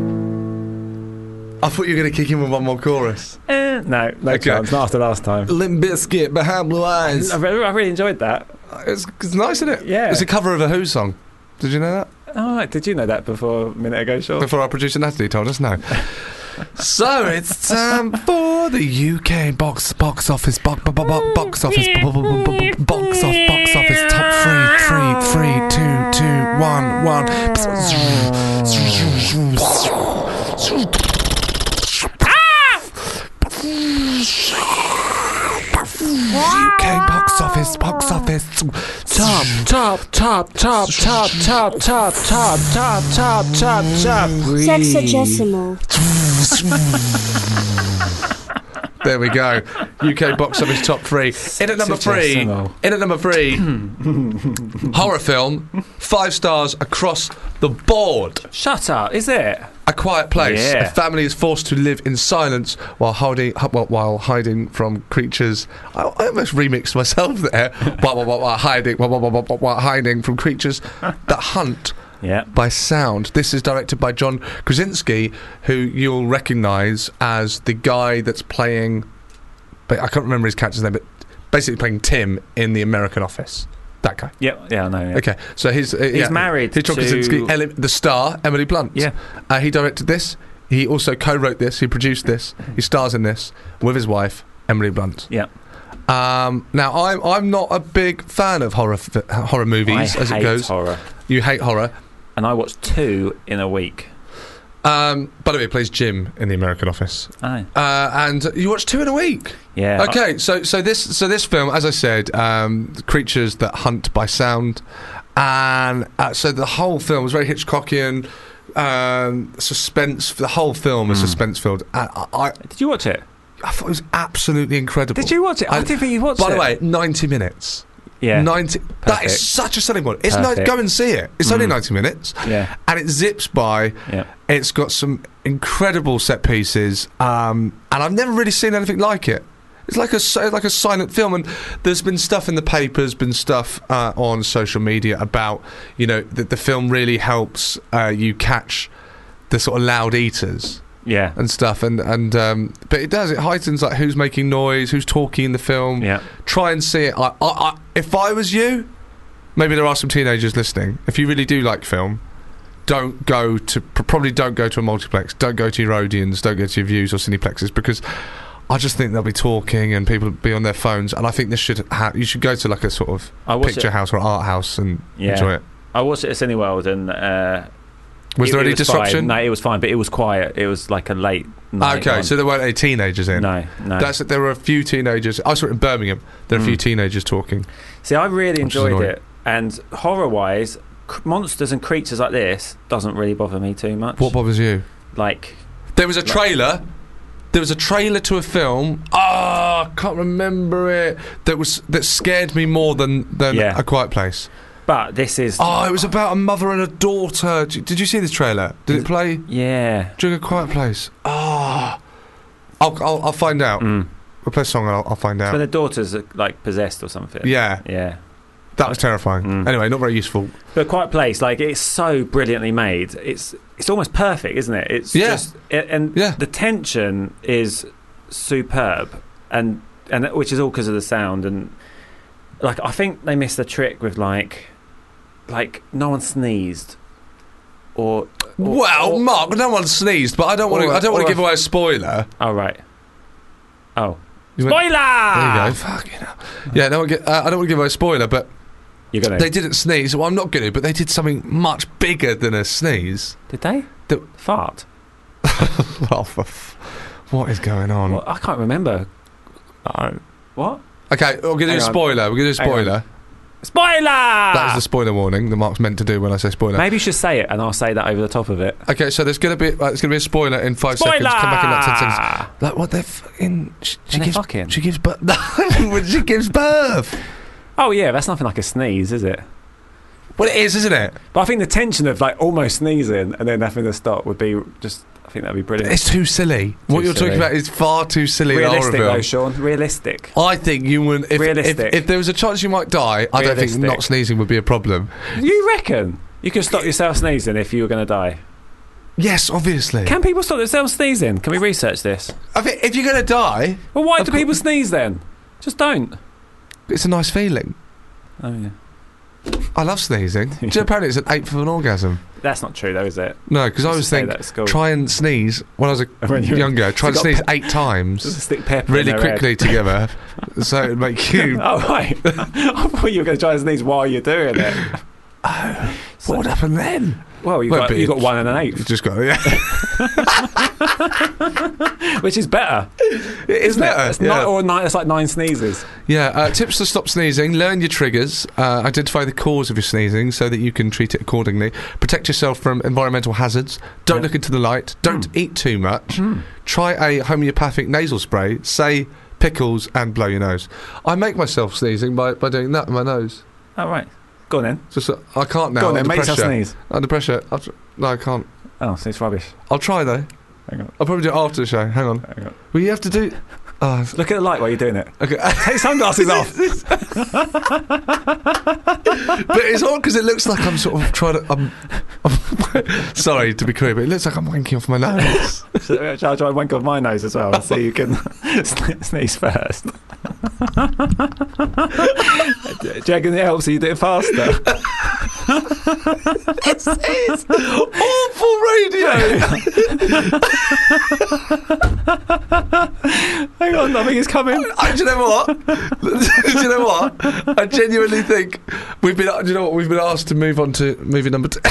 I thought you were going to kick in with one more chorus. No chance. Not after last time. Limp Bizkit, Behind Blue Eyes. I really enjoyed that. It's nice, isn't it? Yeah. It's a cover of a Who song. Did you know that? Oh, right. Did you know that before a minute ago, Sean? Before our producer Natalie told us, no. So it's time for the UK box office top 3, 3, 2, 1, 1. UK box office top. Sexagesimal. There we go. UK box office top 3. In at number 3, horror film, 5 stars across the board. Shut up, is it? A Quiet Place. Yeah. A family is forced to live in silence while hiding from creatures. I almost remixed myself there. while hiding from creatures that hunt by sound. This is directed by John Krasinski, who you'll recognise as the guy that's playing... But I can't remember his character's name, but basically playing Tim in The American Office. That guy. Yeah, I know. Yeah. Okay, so he's married to John Krasinski, the star, Emily Blunt. Yeah. He directed this. He also co-wrote this. He produced this. He stars in this with his wife, Emily Blunt. Yeah. Now, I'm not a big fan of horror movies as it goes. Horror. You hate horror. And I watched 2 in a week. By the way, he plays Jim in The American Office. Aye. And you watched 2 in a week. Yeah. Okay, so this film, as I said, creatures that hunt by sound, and so the whole film was very Hitchcockian, suspense. The whole film was suspense-filled. Did you watch it? I thought it was absolutely incredible. Did you watch it? I didn't think you watched it. By the way, 90 minutes. Yeah. 90. That is such a selling point. It's not, go and see it. It's only 90 minutes. Yeah. And it zips by. Yeah. It's got some incredible set pieces. And I've never really seen anything like it. It's like a silent film, and there's been stuff in the papers, been stuff on social media about, that the film really helps you catch the sort of loud eaters. Yeah. And stuff, and but it heightens like who's making noise, who's talking in the film. Yeah. Try and see it. If I was you, maybe there are some teenagers listening. If you really do like film, probably don't go to a multiplex. Don't go to your Odeons. Don't go to your Views or Cineplexes, because I just think they'll be talking and people will be on their phones. And I think this you should go to like a sort of picture house or art house and enjoy it. I watched it at Cineworld and. Was there any disruption? Fine. No, it was fine, but it was quiet. It was like a late night. Okay, so there weren't any teenagers in? No. There were a few teenagers. I saw it in Birmingham. There were a few teenagers talking. See, I really enjoyed it. And horror-wise, monsters and creatures like this doesn't really bother me too much. What bothers you? There was a trailer. There was a trailer to a film. I can't remember it. That scared me more than A Quiet Place. But this is... it was about a mother and a daughter. Did you see this trailer? Did it play? Yeah. During A Quiet Place? I'll find out. We'll play a song and I'll find out. So the daughter's possessed or something. Yeah. Yeah. That was terrifying. Anyway, not very useful. But Quiet Place, it's so brilliantly made. It's almost perfect, isn't it? It's just... the tension is superb. And which is all because of the sound. And, I think they missed the trick with, no one sneezed, or Mark, no one sneezed, but I don't want to give away a spoiler. Oh right. Oh, There spoiler! you go. Fucking hell. Yeah, I don't want to give away a spoiler, but you're gonna. They didn't sneeze. Well, I'm not going to, but they did something much bigger than a sneeze. Did they? Fart. What is going on? Well, I can't remember. What? Okay, we're going to do a spoiler. We're going to do a spoiler. Spoiler! That is the spoiler warning that Mark's meant to do when I say spoiler. Maybe you should say it, and I'll say that over the top of it. Okay, so there's going to be a spoiler in 5 seconds. Come back in that 10 seconds. What they're fucking... She gives birth. When she gives birth. Oh yeah, that's nothing like a sneeze, is it? Well, it is, isn't it? But I think the tension of almost sneezing and then having to stop would be just... I think that'd be brilliant. It's too silly. What you're talking about is far too silly. Realistic, though, Sean. Realistic. I think you would. If there was a chance you might die, I don't think not sneezing would be a problem. You reckon you could stop yourself sneezing if you were going to die? Yes, obviously. Can people stop themselves sneezing? Can we research this? I think if you're going to die, well, why do people sneeze then? Just don't. It's a nice feeling. Oh yeah. I love sneezing. Do you know, apparently it's an 1/8 of an orgasm. That's not true, though, is it? No, because I was thinking, try and sneeze when I was younger. Try and sneeze 8 times, stick pepper really quickly together, so it'd make you. Oh right, I thought you were going to try and sneeze while you're doing it. What would happen then? Well, you got 1 and an 1/8. You just got which is better. It is better. It's like 9 sneezes. Yeah. Tips to stop sneezing: learn your triggers, identify the cause of your sneezing so that you can treat it accordingly. Protect yourself from environmental hazards. Don't look into the light. Don't eat too much. Try a homeopathic nasal spray. Say pickles and blow your nose. I make myself sneezing by doing that with my nose. Oh right. Go on then. Just I can't now. Go on then. Make yourself sneeze. Under pressure. No, I can't. Oh, so it's rubbish. I'll try though. Hang on. I'll probably do it after the show. Hang on. Well, you have to do. Oh, look at the light while you're doing it. Okay. Take sunglasses off. But it's odd because it looks like I'm sort of trying to. I'm sorry to be crude, but it looks like I'm wanking off my nose. Shall I try and wank off my nose as well? So you can sneeze first. Do you reckon it helps you do it faster? This is awful radio. Hang on, nothing is coming. Do you know what? I genuinely think we've been. Do you know what? We've been asked to move on to movie number 2.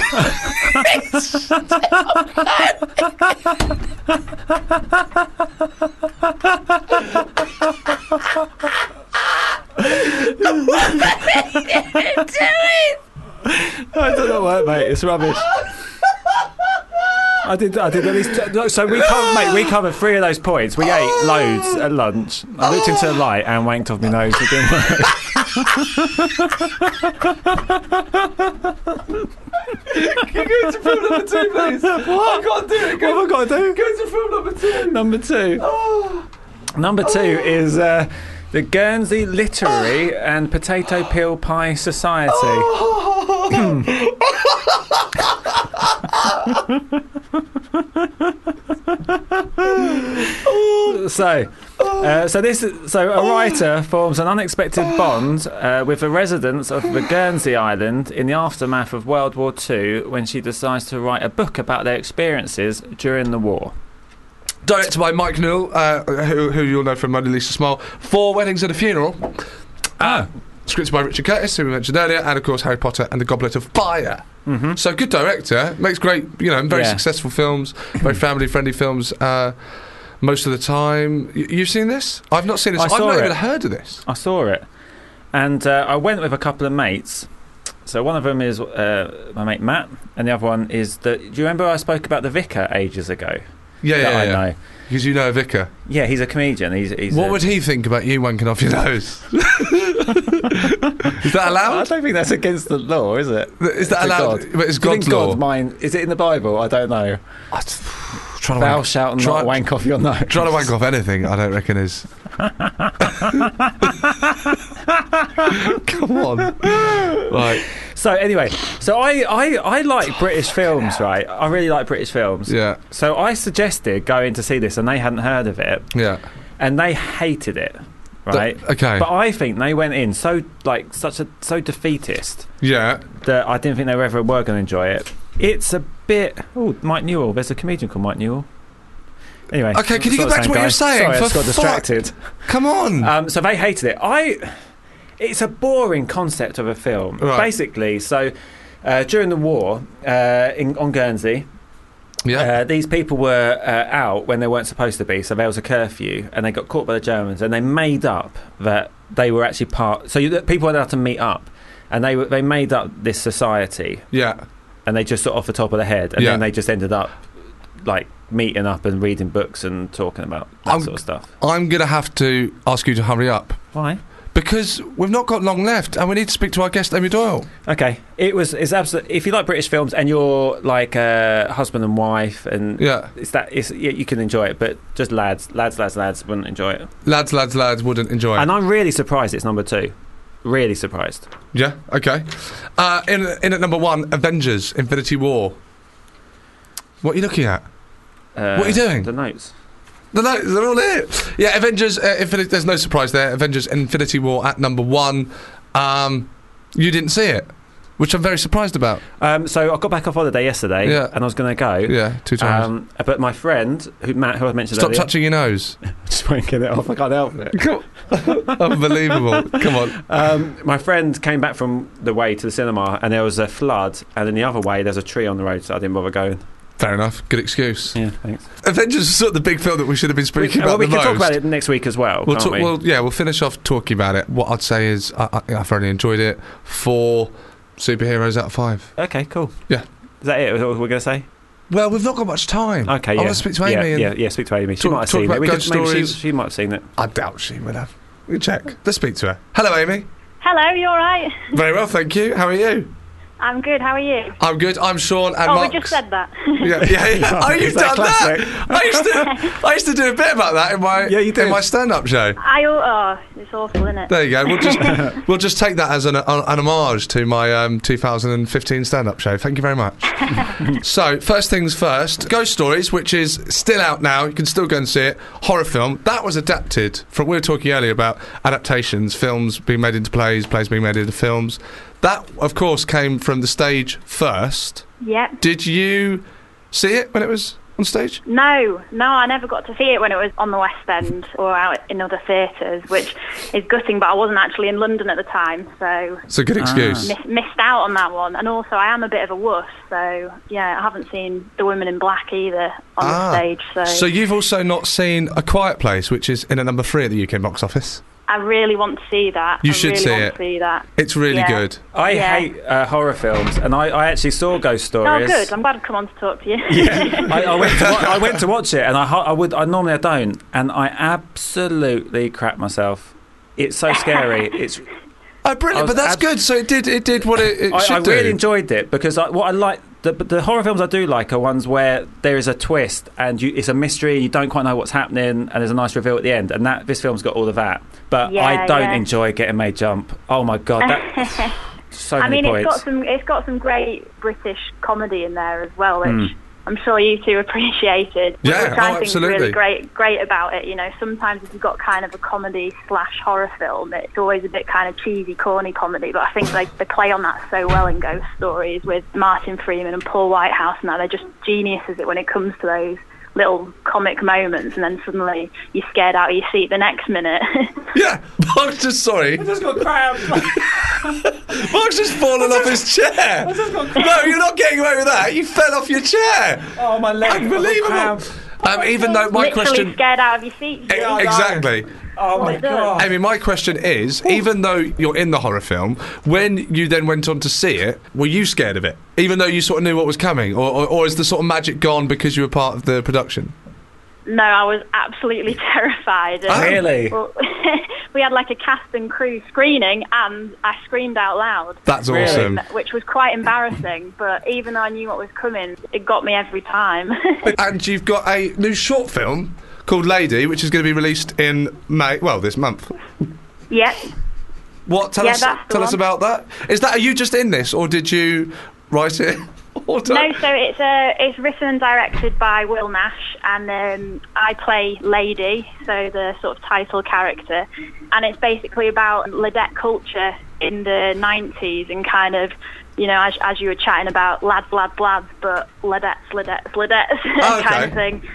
I don't know what, mate. It's rubbish. I did at least. So we covered 3 of those points. We ate loads at lunch. I looked into the light and wanked off my nose. It didn't work. Can you go to film number 2, please? What? I can't do it. What have I got to do? Go to film number 2. Number 2. Oh. Number 2 is the Guernsey Literary and Potato Peel Pie Society. So a writer forms an unexpected bond with the residents of the Guernsey island in the aftermath of World War II when she decides to write a book about their experiences during the war. Directed by Mike Newell, who you'll know from Mona Lisa Smile, 4 Weddings and a Funeral. Scripted by Richard Curtis, who we mentioned earlier, and of course Harry Potter and the Goblet of Fire. Mm-hmm. So good director, makes great, very successful films, very family-friendly films. Most of the time, you've seen this? I've not seen this. I've not even heard of this. I saw it, and I went with a couple of mates. So one of them is my mate Matt, and the other one is do you remember I spoke about the Vicar ages ago? Yeah, I know. Because you know a Vicar. Yeah, he's a comedian. He's what would he think about you wanking off your nose? Is that allowed? I don't think that's against the law, is it? Is that allowed? God. But it's God's law. Is it in the Bible? I don't know. Thou shalt not wank off your nose. Trying to wank off anything, I don't reckon is. Come on. Right. So anyway, I like British films, right? I really like British films. Yeah. So I suggested going to see this, and they hadn't heard of it. Yeah. And they hated it, right? Okay. But I think they went in so defeatist. Yeah. That I didn't think they ever were going to enjoy it. It's a bit. Oh, Mike Newell. There's a comedian called Mike Newell. Anyway. Okay, can you get back to what you're saying? Sorry, I just got distracted. Come on. So they hated it. It's a boring concept of a film. Right. Basically, so during the war on Guernsey, these people were out when they weren't supposed to be, so there was a curfew, and they got caught by the Germans, and they made up that they were actually part. So people were allowed to meet up, and they made up this society. Yeah. And they just sort of off the top of the head, and then they just ended up like meeting up and reading books and talking about that sort of stuff. I'm going to have to ask you to hurry up. Why? Because we've not got long left, and we need to speak to our guest, Amy Doyle. Okay, it's absolutely. If you like British films and you're like husband and wife, and you can enjoy it. But just lads wouldn't enjoy it. Lads wouldn't enjoy it. And I'm really surprised it's number 2. Really surprised. Yeah. Okay. In at number 1, Avengers: Infinity War. What are you looking at? What are you doing? The notes. They're all here. Yeah, Avengers Infinity. There's no surprise there. Avengers: Infinity War at number 1. You didn't see it, which I'm very surprised about. So I got back off holiday yesterday, and I was going to go. Yeah, 2 times. But my friend, Matt, who I mentioned earlier... Stop touching your nose. Just wanking it off. I can't help it. Unbelievable. Come on. My friend came back from the way to the cinema, and there was a flood, and in the other way there's a tree on the road, so I didn't bother going. Fair enough. Good excuse. Yeah, thanth. Avengers is sort of the big film that we should have been speaking about we the most. can talk about it next week as well, can't we? We'll finish off talking about it. What I'd say is I thoroughly enjoyed it. 4 superheroes out of 5. Okay, cool. Yeah. Is that it? What we're going to say? Well, we've not got much time. Okay, yeah. I want to speak to Amy. Yeah, speak to Amy. She might have seen it. Maybe she might have seen it. I doubt she would have. We'll check. Let's speak to her. Hello, Amy. Hello, you all right? Very well, thank you. How are you? I'm good. How are you? I'm good. I'm Sean and Mark. We just said that. Yeah. Oh, you've done that? I used to do a bit about that in my stand-up show. It's awful, isn't it? There you go. We'll just take that as an homage to my 2015 stand-up show. Thank you very much. So, first things first, Ghost Stories, which is still out now. You can still go and see it. Horror film. That was adapted from, we were talking earlier about adaptations, films being made into plays being made into films. That, of course, came from the stage first. Yep. Did you see it when it was on stage? No, I never got to see it when it was on the West End or out in other theatres, which is gutting, but I wasn't actually in London at the time, so... It's a good excuse. Missed out on that one, and also I am a bit of a wuss, so, yeah, I haven't seen The Women in Black either on the stage, so... So you've also not seen A Quiet Place, which is in at number 3 at the UK box office? I really want to see that. You should see it. It's really good. I hate horror films, and I actually saw Ghost Stories. Oh, good. I'm glad to come on to talk to you. Yeah, I went to watch it, and I normally don't, and I absolutely crap myself. It's so scary. It's brilliant, but that's good. So it did what it should do. I really enjoyed it because what I like. The horror films I do like are ones where there is a twist and it's a mystery and you don't quite know what's happening and there's a nice reveal at the end, and this film's got all of that. But I don't enjoy Getting Made Jump. Oh my god, that so many points. It's got some great British comedy in there as well, which I'm sure you two appreciated. Which I think is really great about it. You know, sometimes if you've got kind of a comedy/horror film, it's always a bit kind of cheesy, corny comedy. But I think they play on that so well in Ghost Stories with Martin Freeman and Paul Whitehouse. Now they're just geniuses when it comes to those little comic moments, and then suddenly you're scared out of your seat the next minute. Yeah, Mark's just sorry. I just got cramps. Mark's just fallen off his chair. No, you're not getting away with that. You fell off your chair. Oh, my leg. Unbelievable. Even though my question, scared out of your seat. Exactly. Oh my god. Amy, my question is, even though you're in the horror film, when you then went on to see it, were you scared of it? Even though you sort of knew what was coming? Or is the sort of magic gone because you were part of the production? No, I was absolutely terrified. Really? Well, we had like a cast and crew screening, and I screamed out loud. That's awesome. Which was quite embarrassing, but even though I knew what was coming, it got me every time. And you've got a new short film called Lady, which is going to be released in May, this month. Yeah. Tell us about that. Are you just in this, or did you write it? No, so it's written and directed by Will Nash, and I play Lady, so the sort of title character, and it's basically about Ladette culture in the 90s and kind of, you know, as you were chatting about lads, but Ladettes kind of thing.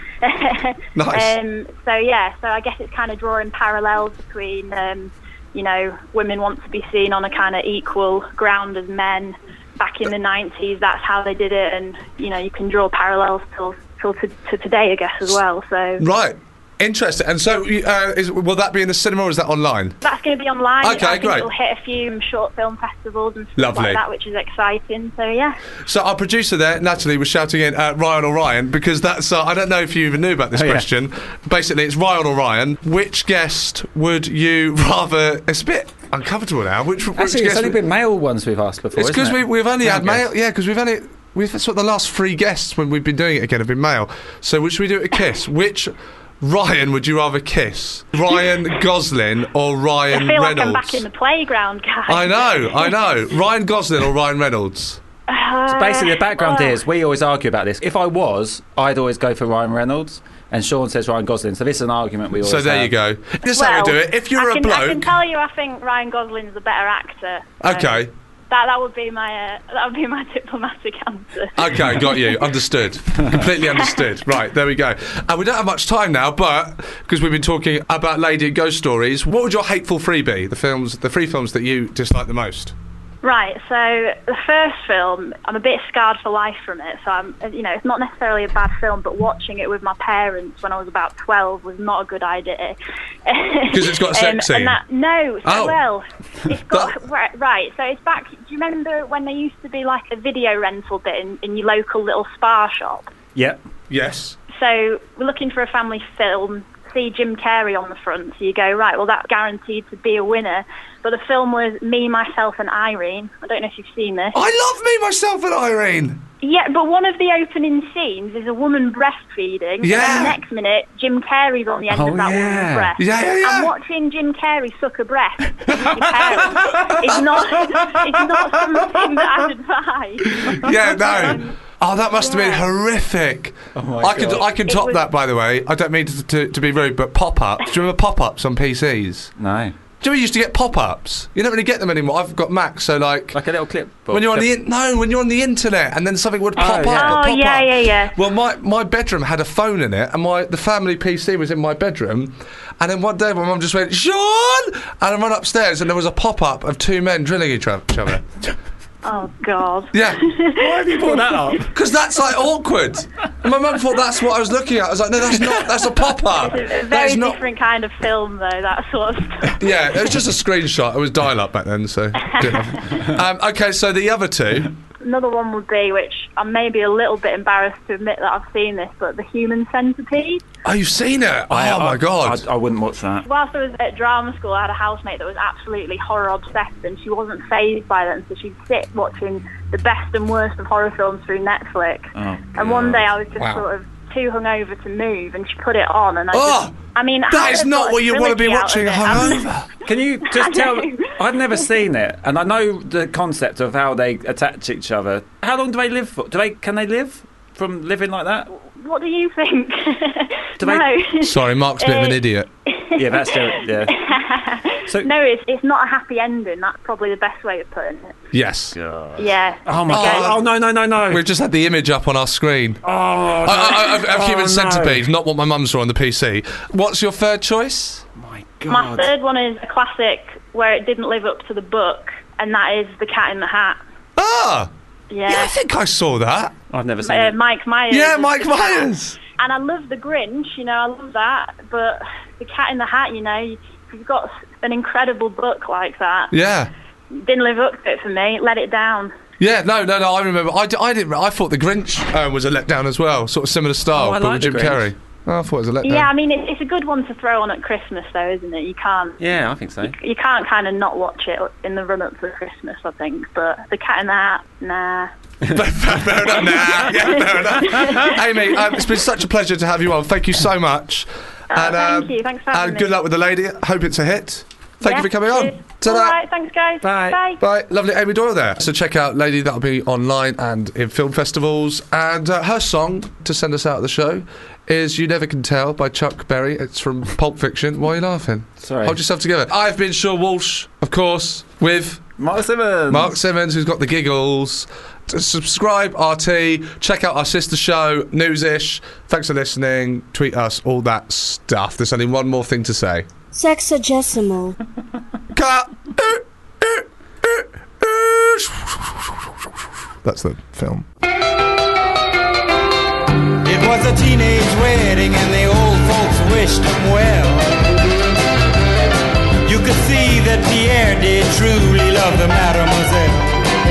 Nice. So I guess it's kind of drawing parallels between, you know, women want to be seen on a kind of equal ground as men. Back in the 90s, that's how they did it, and you know, you can draw parallels till to today, I guess, as well. So right, interesting. And so, will that be in the cinema or is that online? That's going to be online. Okay, I think great. It'll hit a few short film festivals and stuff like that, which is exciting. So yeah. So our producer there, Natalie, was shouting in Ryan or Ryan, because that's I don't know if you even knew about this question. Yeah. Basically, it's Ryan or Ryan. Which guest would you rather? It's a bit uncomfortable now. Actually, it's only been male ones we've asked before. It's because we've only had male. Yeah, because we've sort of the last 3 guests when we've been doing it again have been male. So should we do it a kiss? Which Ryan would you rather kiss? Ryan Gosling or Ryan Reynolds? I feel like I'm back in the playground, guys. I know. Ryan Gosling or Ryan Reynolds? So basically, the background is we always argue about this. If I'd always go for Ryan Reynolds. And Sean says Ryan Gosling, so this is an argument we always have. So there you go. This is how we do it. If you're a bloke... I can tell you I think Ryan Gosling's a better actor. Okay. That would be my diplomatic answer. Okay, got you. Understood. Completely understood. Right, there we go. And we don't have much time now, but because we've been talking about Lady and Ghost Stories, what would your hateful three be? The 3 films that you dislike the most? Right, so the first film, I'm a bit scarred for life from it. So it's not necessarily a bad film, but watching it with my parents when I was about 12 was not a good idea. Because it's got a sex scene. It's got right. So it's back. Do you remember when there used to be like a video rental bit in your local little spa shop? Yeah. Yes. So we're looking for a family film see Jim Carrey on the front, so you go, right, well, that's guaranteed to be a winner. But the film was Me, Myself and Irene. I don't know if you've seen this. I love Me, Myself and Irene! Yeah, but one of the opening scenes is a woman breastfeeding. Yeah. And the next minute, Jim Carrey's on the end of that woman's breast. Yeah. And watching Jim Carrey suck a breast with your parents is not something that I'd advise. Yeah, no. Oh, that must have been horrific. Oh my God. I can top that, by the way. I don't mean to be rude, but pop-ups. Do you remember pop-ups on PCs? No. Do you used to get pop-ups? You don't really get them anymore. I've got Macs, so like a little clip. When you're on the internet, and then something would pop up. Oh, yeah. Well, my bedroom had a phone in it, and the family PC was in my bedroom. And then one day, my mum just went, "Sean!" and I ran upstairs, and there was a pop-up of two men drilling each other. Oh, God. Yeah. Why have you brought that up? Because that's, like, awkward. And my mum thought that's what I was looking at. I was like, no, that's not. That's a pop-up. It's a very different kind of film, though, that sort of stuff. Yeah, it was just a screenshot. It was dial-up back then, so... okay, so the other two... Another one would be, which I'm maybe a little bit embarrassed to admit that I've seen this, but The Human Centipede. Oh, you've seen it? Oh, my God. I wouldn't watch that. Whilst I was at drama school, I had a housemate that was absolutely horror-obsessed, and she wasn't fazed by them, so she'd sit watching the best and worst of horror films through Netflix. Oh, and one day I was just sort of too hungover to move, and she put it on, and that is not what you want to be watching hungover. Can you just tell me? I've never seen it, and I know the concept of how they attach each other. How long do they live for? Can they live from living like that? What do you think? No. Sorry, Mark's a bit of an idiot. Yeah, that's yeah. So no, it's not a happy ending. That's probably the best way of putting it. Yes. God. Yeah. Oh my God. Oh no. We've just had the image up on our screen. Oh. Of Human Centipede, not what my mum saw on the PC. What's your third choice? My God. My third one is a classic where it didn't live up to the book, and that is The Cat in the Hat. Ah. Yeah. Yeah, I think I saw that. I've never seen it. Mike Myers. Yeah, Mike Myers. And I love The Grinch, I love that. But The Cat in the Hat, you've got an incredible book like that. Yeah. Didn't live up to it for me. Let it down. Yeah, no. I remember. I didn't. I thought The Grinch was a letdown as well. Sort of similar style, but with Jim Carrey. Oh, I thought it was a letdown. Yeah, I mean, it's a good one to throw on at Christmas, though, isn't it? You can't... Yeah, I think so. You can't kind of not watch it in the run-up to Christmas, I think. But The Cat in the Hat, nah. Fair enough. Nah. Yeah, fair enough. Amy, it's been such a pleasure to have you on. Thank you so much. Thank you. Thanks for having me. Good luck with the lady. Hope it's a hit. Thank you for coming on. Ta-da. All right, thanks, guys. Bye. Bye. Lovely Amy Doyle there. So check out Lady. That'll be online and in film festivals. And her song to send us out of the show is You Never Can Tell by Chuck Berry. It's from Pulp Fiction. Why are you laughing? Sorry. Hold yourself together. I've been Sean Walsh, of course, with... Mark Simmons, who's got the giggles. Subscribe, RT. Check out our sister show, Newsish. Thanks for listening. Tweet us, all that stuff. There's only one more thing to say. Sexagesimal. That's the film. It was a teenage wedding and the old folks wished him well. You could see that Pierre did truly love the mademoiselle.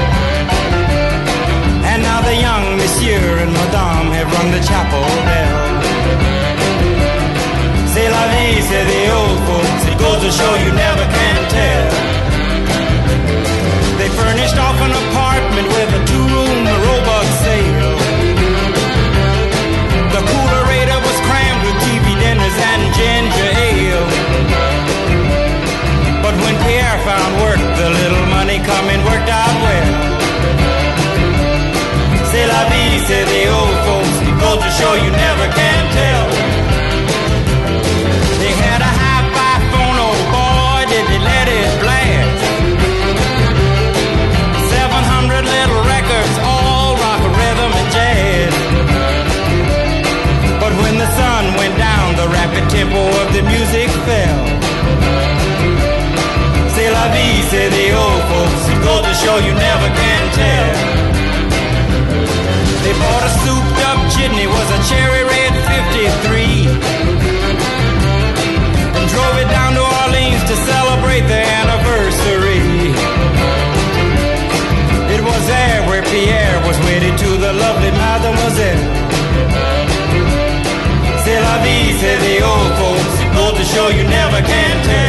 And now the young monsieur and madame have rung the chapel bell. C'est la vie, say the old folks. It goes to show you never can tell. They furnished off an apartment with a two-room robot sale. The coolerator was crammed with TV dinners and ginger ale. But when Pierre found work, the little money coming worked out well. C'est la vie, say the old folks. It goes to show you never can tell. They had a hi-fi phone, oh boy, did they let it blast. 700 little records, all rock, rhythm, and jazz. But when the sun went down, the rapid tempo of the music fell. C'est la vie, say the old folks. It goes to show you never can tell. They bought a souped-up chitney, was a cherry red 53, and drove it down to Orleans to celebrate their anniversary. It was there where Pierre was wedded to the lovely mademoiselle. C'est la vie, say the old folks. sure you never can tell.